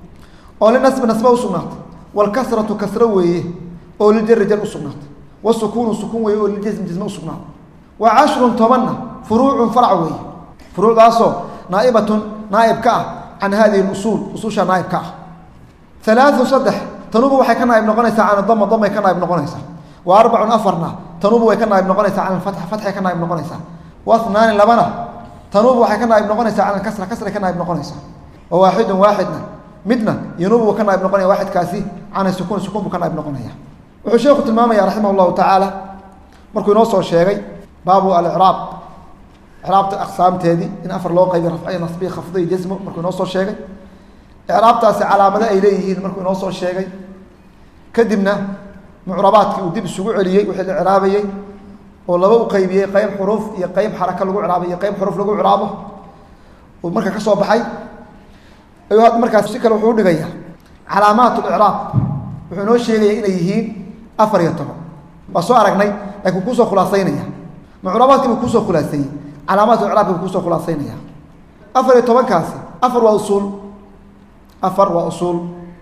oo linasbi nasba usugnaatay waalkasratu kasro weeye oo liljari jar usugnaatay wasukuunu sukuun weeye oo liljasmi jasme usugnaatay wa cashrun tobanna furuucun farac weeye furuucdaasoo naa'ibatun naa'ib ka ah can hadihi lusuul usuusha naa'ib ka ah alaau saddex tanubu waxay ka naa'ib noqonaysaa can dama damay ka naa'ib noqonaysaa wa arbacun afarna tanubu way ka naa'ib noqonaysaa can alfatx fatxay ka naa'ib noqonaysaa wa hnaani labana tanubu waxay ka naa'ib noqonaysaa can alkasra kasray ka naa'ib noqonaysaa wa waaxidun waaxidna midna yanubu ka naa'ib noqonaya waaxidkaasi can sukuun sukuun buu ka naa'ib noqonaya wuxuu sheekhu tilmaamaya raximah llahu tacaala markuu inoo soo sheegay baabu alicraab icraabta aqsaamteedii in afar loo qaybiy rafciya nasbiya khafdiy jasmo markuu inoo soo sheegay icraabtaasi calaamado ay leeyihiin markuu inoo soo sheegay kadibna mucrabaadkii uu dib isugu celiyey wixii la icraabayey oo laba u qaybiyey qeyb xuruuf iyo qeyb xaraka lagu icraabo iyo qeyb xuruuf lagu icraabo uu marka ka soo baxay ayuu hadda markaas si kale wuxuu udhigaya calaamaat licraab wuxuu inoo sheegaya inay yihiin afar iyo toban waa soo aragnay laakiin kuusoo khulaasaynaya mucrabaadkii buu kuusoo khulaaseeyey calaamaat icraabki buu kuusoo khulaasaynaya afar iyo tobankaasi afar waa usuul afar waa usuul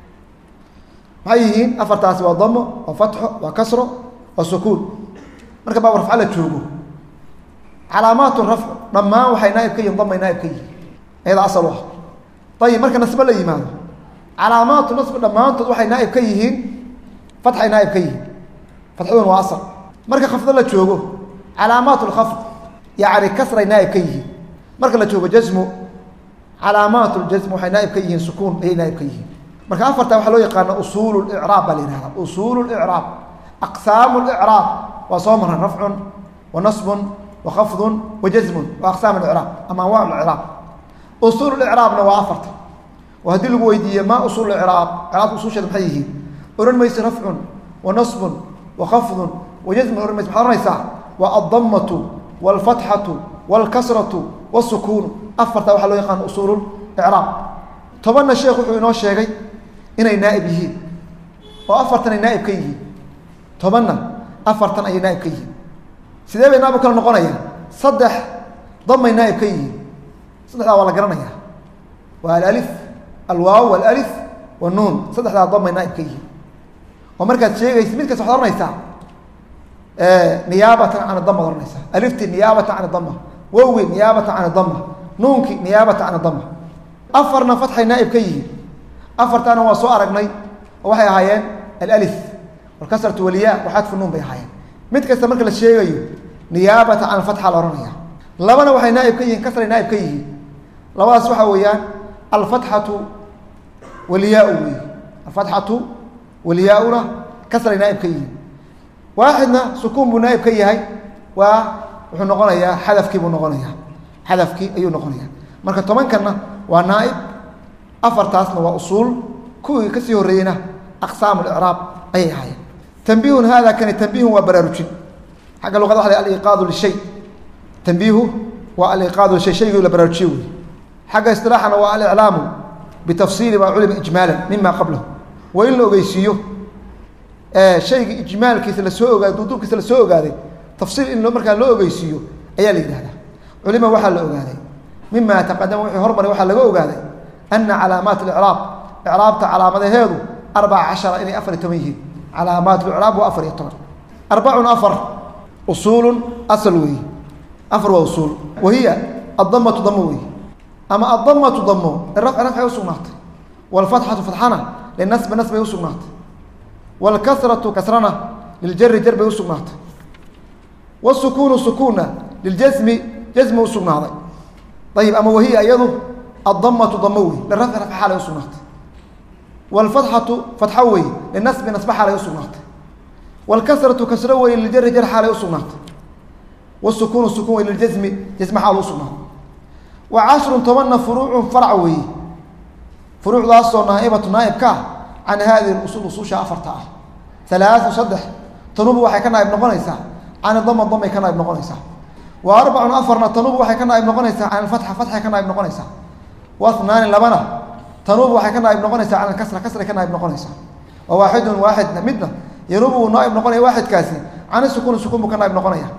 maxay yihiin afartaasi waa damo waa fatxo waa kasro waa sukuun marka baab rafca la joogo calaamaat rafc dhammaan waxay naaib ka yihin damay naaib ka yihin iyada asal u ah ayib marka nasbe la yimaado calaamaatu nasbi dhammaantood waxay naaib ka yihiin fatxay naaib ka yihiin fatxaduna waa asal marka khafdo la joogo calaamaat lkhafd yacni kasray naaib ka yihiin marka la joogo jasmu calaamaat ljasm waxay naaib ka yihiin sukuun ayay naaib ka yihiin marka afartaa waxaa loo yaqaana usuul licraab baa la yihahda usuul licraab aqsaamu licraab waa soo maran rafcun wa nasbun wa khafdun wa jasmun wa aqsaam licraab ama anwaac licraab usuul licraabna waa afarta وهدي لو ويديه ما أصول الإعراب إعراب أصول شد محيه أورن ميس رفع ونصب وخفض وجزم أورن ميس حرنيسا والضمة والفتحة والكسرة والسكون أفرت وحلو يقان أصول الإعراب طبعا الشيخ وحينه الشيخي إنه نائب يهي وأفرتنا نائب كيه طبعا أفرتنا أي نائب كيه سيدي بي نائب كلا نقونيا صدح ضم نائب كيه صدح لا والله قرنيا والألف الواو والألف والنون صدح لا ضم نائب كيه ومركز شيء يسميك سحضرنا يساع آه نيابة عن الضمة ضرنيسا ألفت نيابة عن الضمة ووي نيابة عن الضمة نونك نيابة عن الضمة أفرنا فتح نائب كيه أفرتنا وسوء رجني وحي هايين الألف والكسرة والياء وحذف النون بي هايين متى كستمرك للشيء نيابة عن الفتحة الأورانية لبنا وحي نائب كيه كسر نائب كيه لبنا سوحة ويان الفتحة والياء الفتحة والياء كسر نائب كيه واحدنا سكون بنائب كيه هاي وحو نقونيا حذف كي بنقونيا حذف كي أيو نقونيا marka tobankana waa naaib afartaasna waa usul kuwii ka sii horeeyna aqsaam al-i'raab ay ahaayeen tanbiihun hada kan tanbiihun wa baraarujin xaga luqada waxa al-iqaad lishay tanbiihu wa al-iqaad lishay shaygu la baraarujiyo xaga istilaaxana waa al-i'laam bitafsiil ma ulama ijmalan mimma qablahu wa in ogeysiyo ee shayga ijmaalkiisa la soo ogaado duubkiisa la soo ogaaday tafsiil in marka loo ogeysiyo ayaa la yiraahdaa ulama waxa la ogaaday مما تقدم وحي هرمر وحا لغا اوغاداي ان علامات الاعراب اعراب علامته أربع عشر الى أفر تميه علامات الاعراب وافر يطر اربع افر اصول اصلوي افر واصول وهي الضمه ضموي اما الضمه ضمو الرفع رفع وسكنات والفتحه فتحنا للنسب نسب وسكنات والكسره كسرنا للجر جر وسكنات والسكون سكونه للجزم جزم وسكنات طيب أما وهي أيضا الضمة ضموي للرفع رفع حالة يسونات والفتحة فتحوي للنسب نسب حالة يسونات والكسرة كسروي للجر جر حالة يسونات والسكون سكون للجزم جزم حالة يسونات وعشر طبعا فروع فرعوي فروع لاصة نائبة نائب كا عن هذه الأصول أصول شافرتها ثلاث وصدح تنوب وحي كان نائب نقنيسا عن الضمة الضمة كان نائب نقنيسا وأربع أفرنا تنوب وحي كان نائب نقنيسا عن الفتحة فتحة كان نائب نقنيسا واثنان لبنا تنوب وحي كان نائب نقنيسا عن الكسرة كسرة كان نائب نقنيسا وواحد واحد مدنا ينوب نائب نقني واحد كاسي عن السكون السكون كان نائب نقنيا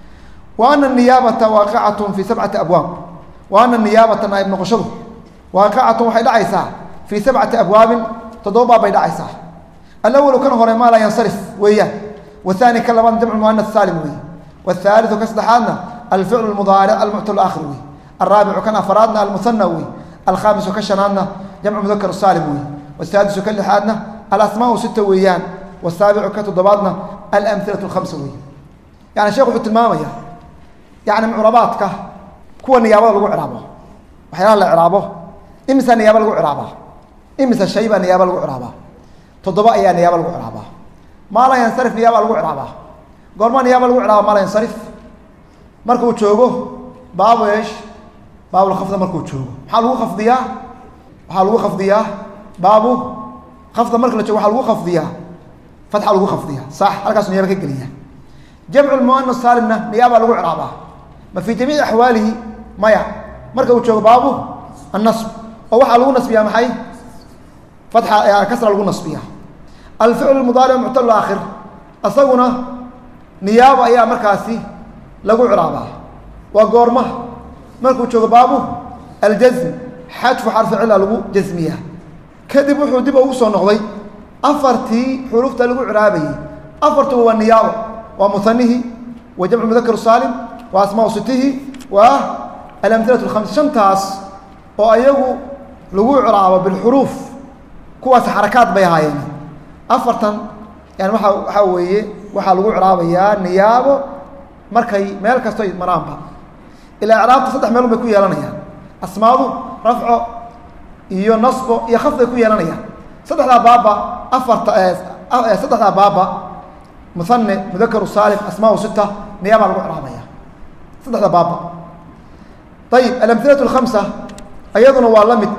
وأن النيابة واقعة في سبعة أبواب وأن النيابة نائب نقشده واقعة وحي دعيسا في سبعة أبواب تضوبا بيد عيسى الأول كان هو ما لا ينصرف وياه والثاني كلمان جمع المؤنث السالم وياه والثالث كسدحانا الفعل المضارع المعتل الآخر الرابع كان أفرادنا المثنى الخامس كشنانا جمع مذكر السالم والسادس كلحادنا الأسماء ستة ويان والسابع كتضباطنا الأمثلة الخمسة ويان يعني شيخ حط المامية يعني معرباتك كو النيابة لغو عرابه وحيال العرابه إمسا النيابة لغو عرابه إمسا الشيبة النيابة لغو عرابه تضباء يا نيابة لغو عرابه ما لا ينصرف نيابة لغو عرابه قرما نيابة لغو عرابه ما لا ينصرف مركو تشوغو بابو ايش بابو الخفض مركو تشوغو حال هو خفضياه حال هو خفضياه بابو خفض مركو تشوغو حال هو خفضياه فتح لغو خفضياه صح هلكاس نيابة كقلية جمع المؤنث السالم نيابة لغو عرابه ما في جميع أحواله ما يعني مركو تشوغو بابو النصب أو حال هو نصبياه محي فتحة يعني كسر لغو نصبياه الفعل المضارع معتل آخر أصغنا نيابة أيها مركاسي لغو عرابه وقورمه مركو تشوغو بابو الجزم حذف حرف علة لغو جزمية كذب وحو دب وصو نقضي أفرتي حروف لغو عرابه أفرته هو النيابة ومثنه وجمع المذكر السالم وأسماء سته والأمثلة الخمس شنتاس وأيغو لغو عرابه بالحروف كواس حركات بيهايين أفرتن يعني waxa weeye waxa lagu ciraabayaa niyaabo markay meel kasto ay maraanba ila iraabta saddex meel bay ku yeelanayaan asmaadu rafco iyo nasbo iyo khafd ku yeelanayaan saddexda baaba afarta saddexda baaba musanna mudhakkar salim asmaa'u sita niyaaba lagu ciraabayaa saddexda baaba طيب الامثله الخمسه ايضا waa lamid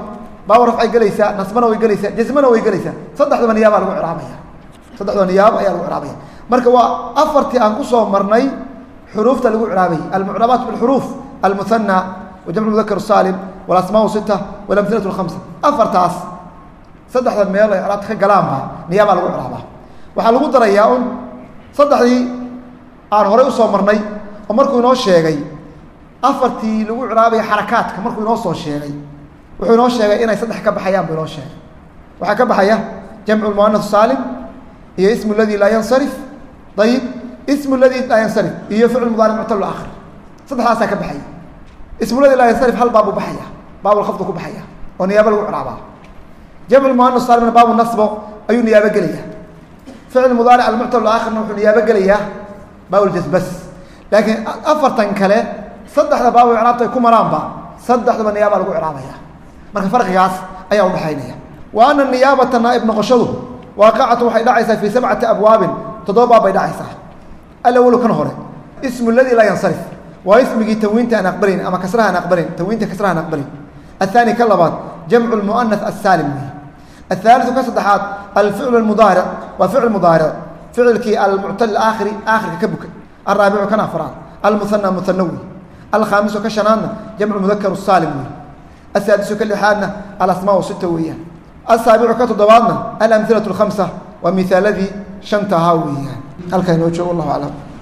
baabu rafcay gelaysaa nasbana way gelaysaa jasmana way gelaysaa saddexdaba niyaaba lagu ciraabaya saddexdaba niyaabo ayaa lagu ciraabaya marka waa afartii aan kusoo marnay xuruufta lagu ciraabay almucrabaat bilxuruuf almuhanna wajamcu mudakar saalim walasmaa sita walamhilatu lkhamsa afartaas saddexda meel ay ciraabta ka galaanba niyaabaa lagu ciraabaa waxaa lagu darayaa un saddexdii aan horay usoo marnay oo markuu inoo sheegay afartii lagu ciraabaya xarakaadka markuu inoo soo sheegay wuxuu inoo sheegay inay saddex ka baxayaan buu inoo sheegay waxaa ka baxaya jamcu lmuanas saalim iyo ismu ladii laa yansarif ayib ismu ladii laa yansarif iyo ficl mudaaric muctal aakhir saddexdaasaa ka baxaya ismu ladii laa yansarif hal baabuu baxaya baabulkhafdu ku baxaya oo niyaabo lagu ciraabaa jamcu lmuanas saalimna baabu nasbo ayuu niyaabo gelaya ficl mudaaric almuctal aakhirna wuxuu niyaabo gelayaa baabljasbas laakiin afartan kale saddexda baab ciraabta ay ku maraanba saddexdaba niyaaba lagu ciraabaya marka farqigaas ayaa udhaxaynaya wa ana niyaabata naaib noqoshadu waaqicatu waxay dhacaysaa fii sabcati abwaabin toddoba baab bay dhacaysaa alawalu kan hore ismu ladii laa yansarif waa ismigii tanwiinta aan aqbalin ama kasraha aan aqbalin tanwiinta kasraha aan aqbalin athani ka labaad jamcu lmuanas asaalim wey athaaliu ka saddexaad alficlu almudaaric waa ficl mudaaric ficilkii almuctal aakhiri aakhirka ka bukay alraabicu kan afraad almuhana muhanawi alkhaamisu ka shanaadna jamcu mudakar saalim wey asaadisu ka lixaadna alasmaa sita weeyaan asaabicu ka toddobaadna alamhilatu lkhamsa waa mihaaladii shantahaa weeyaan halkaa inoo joogo wallahu aclam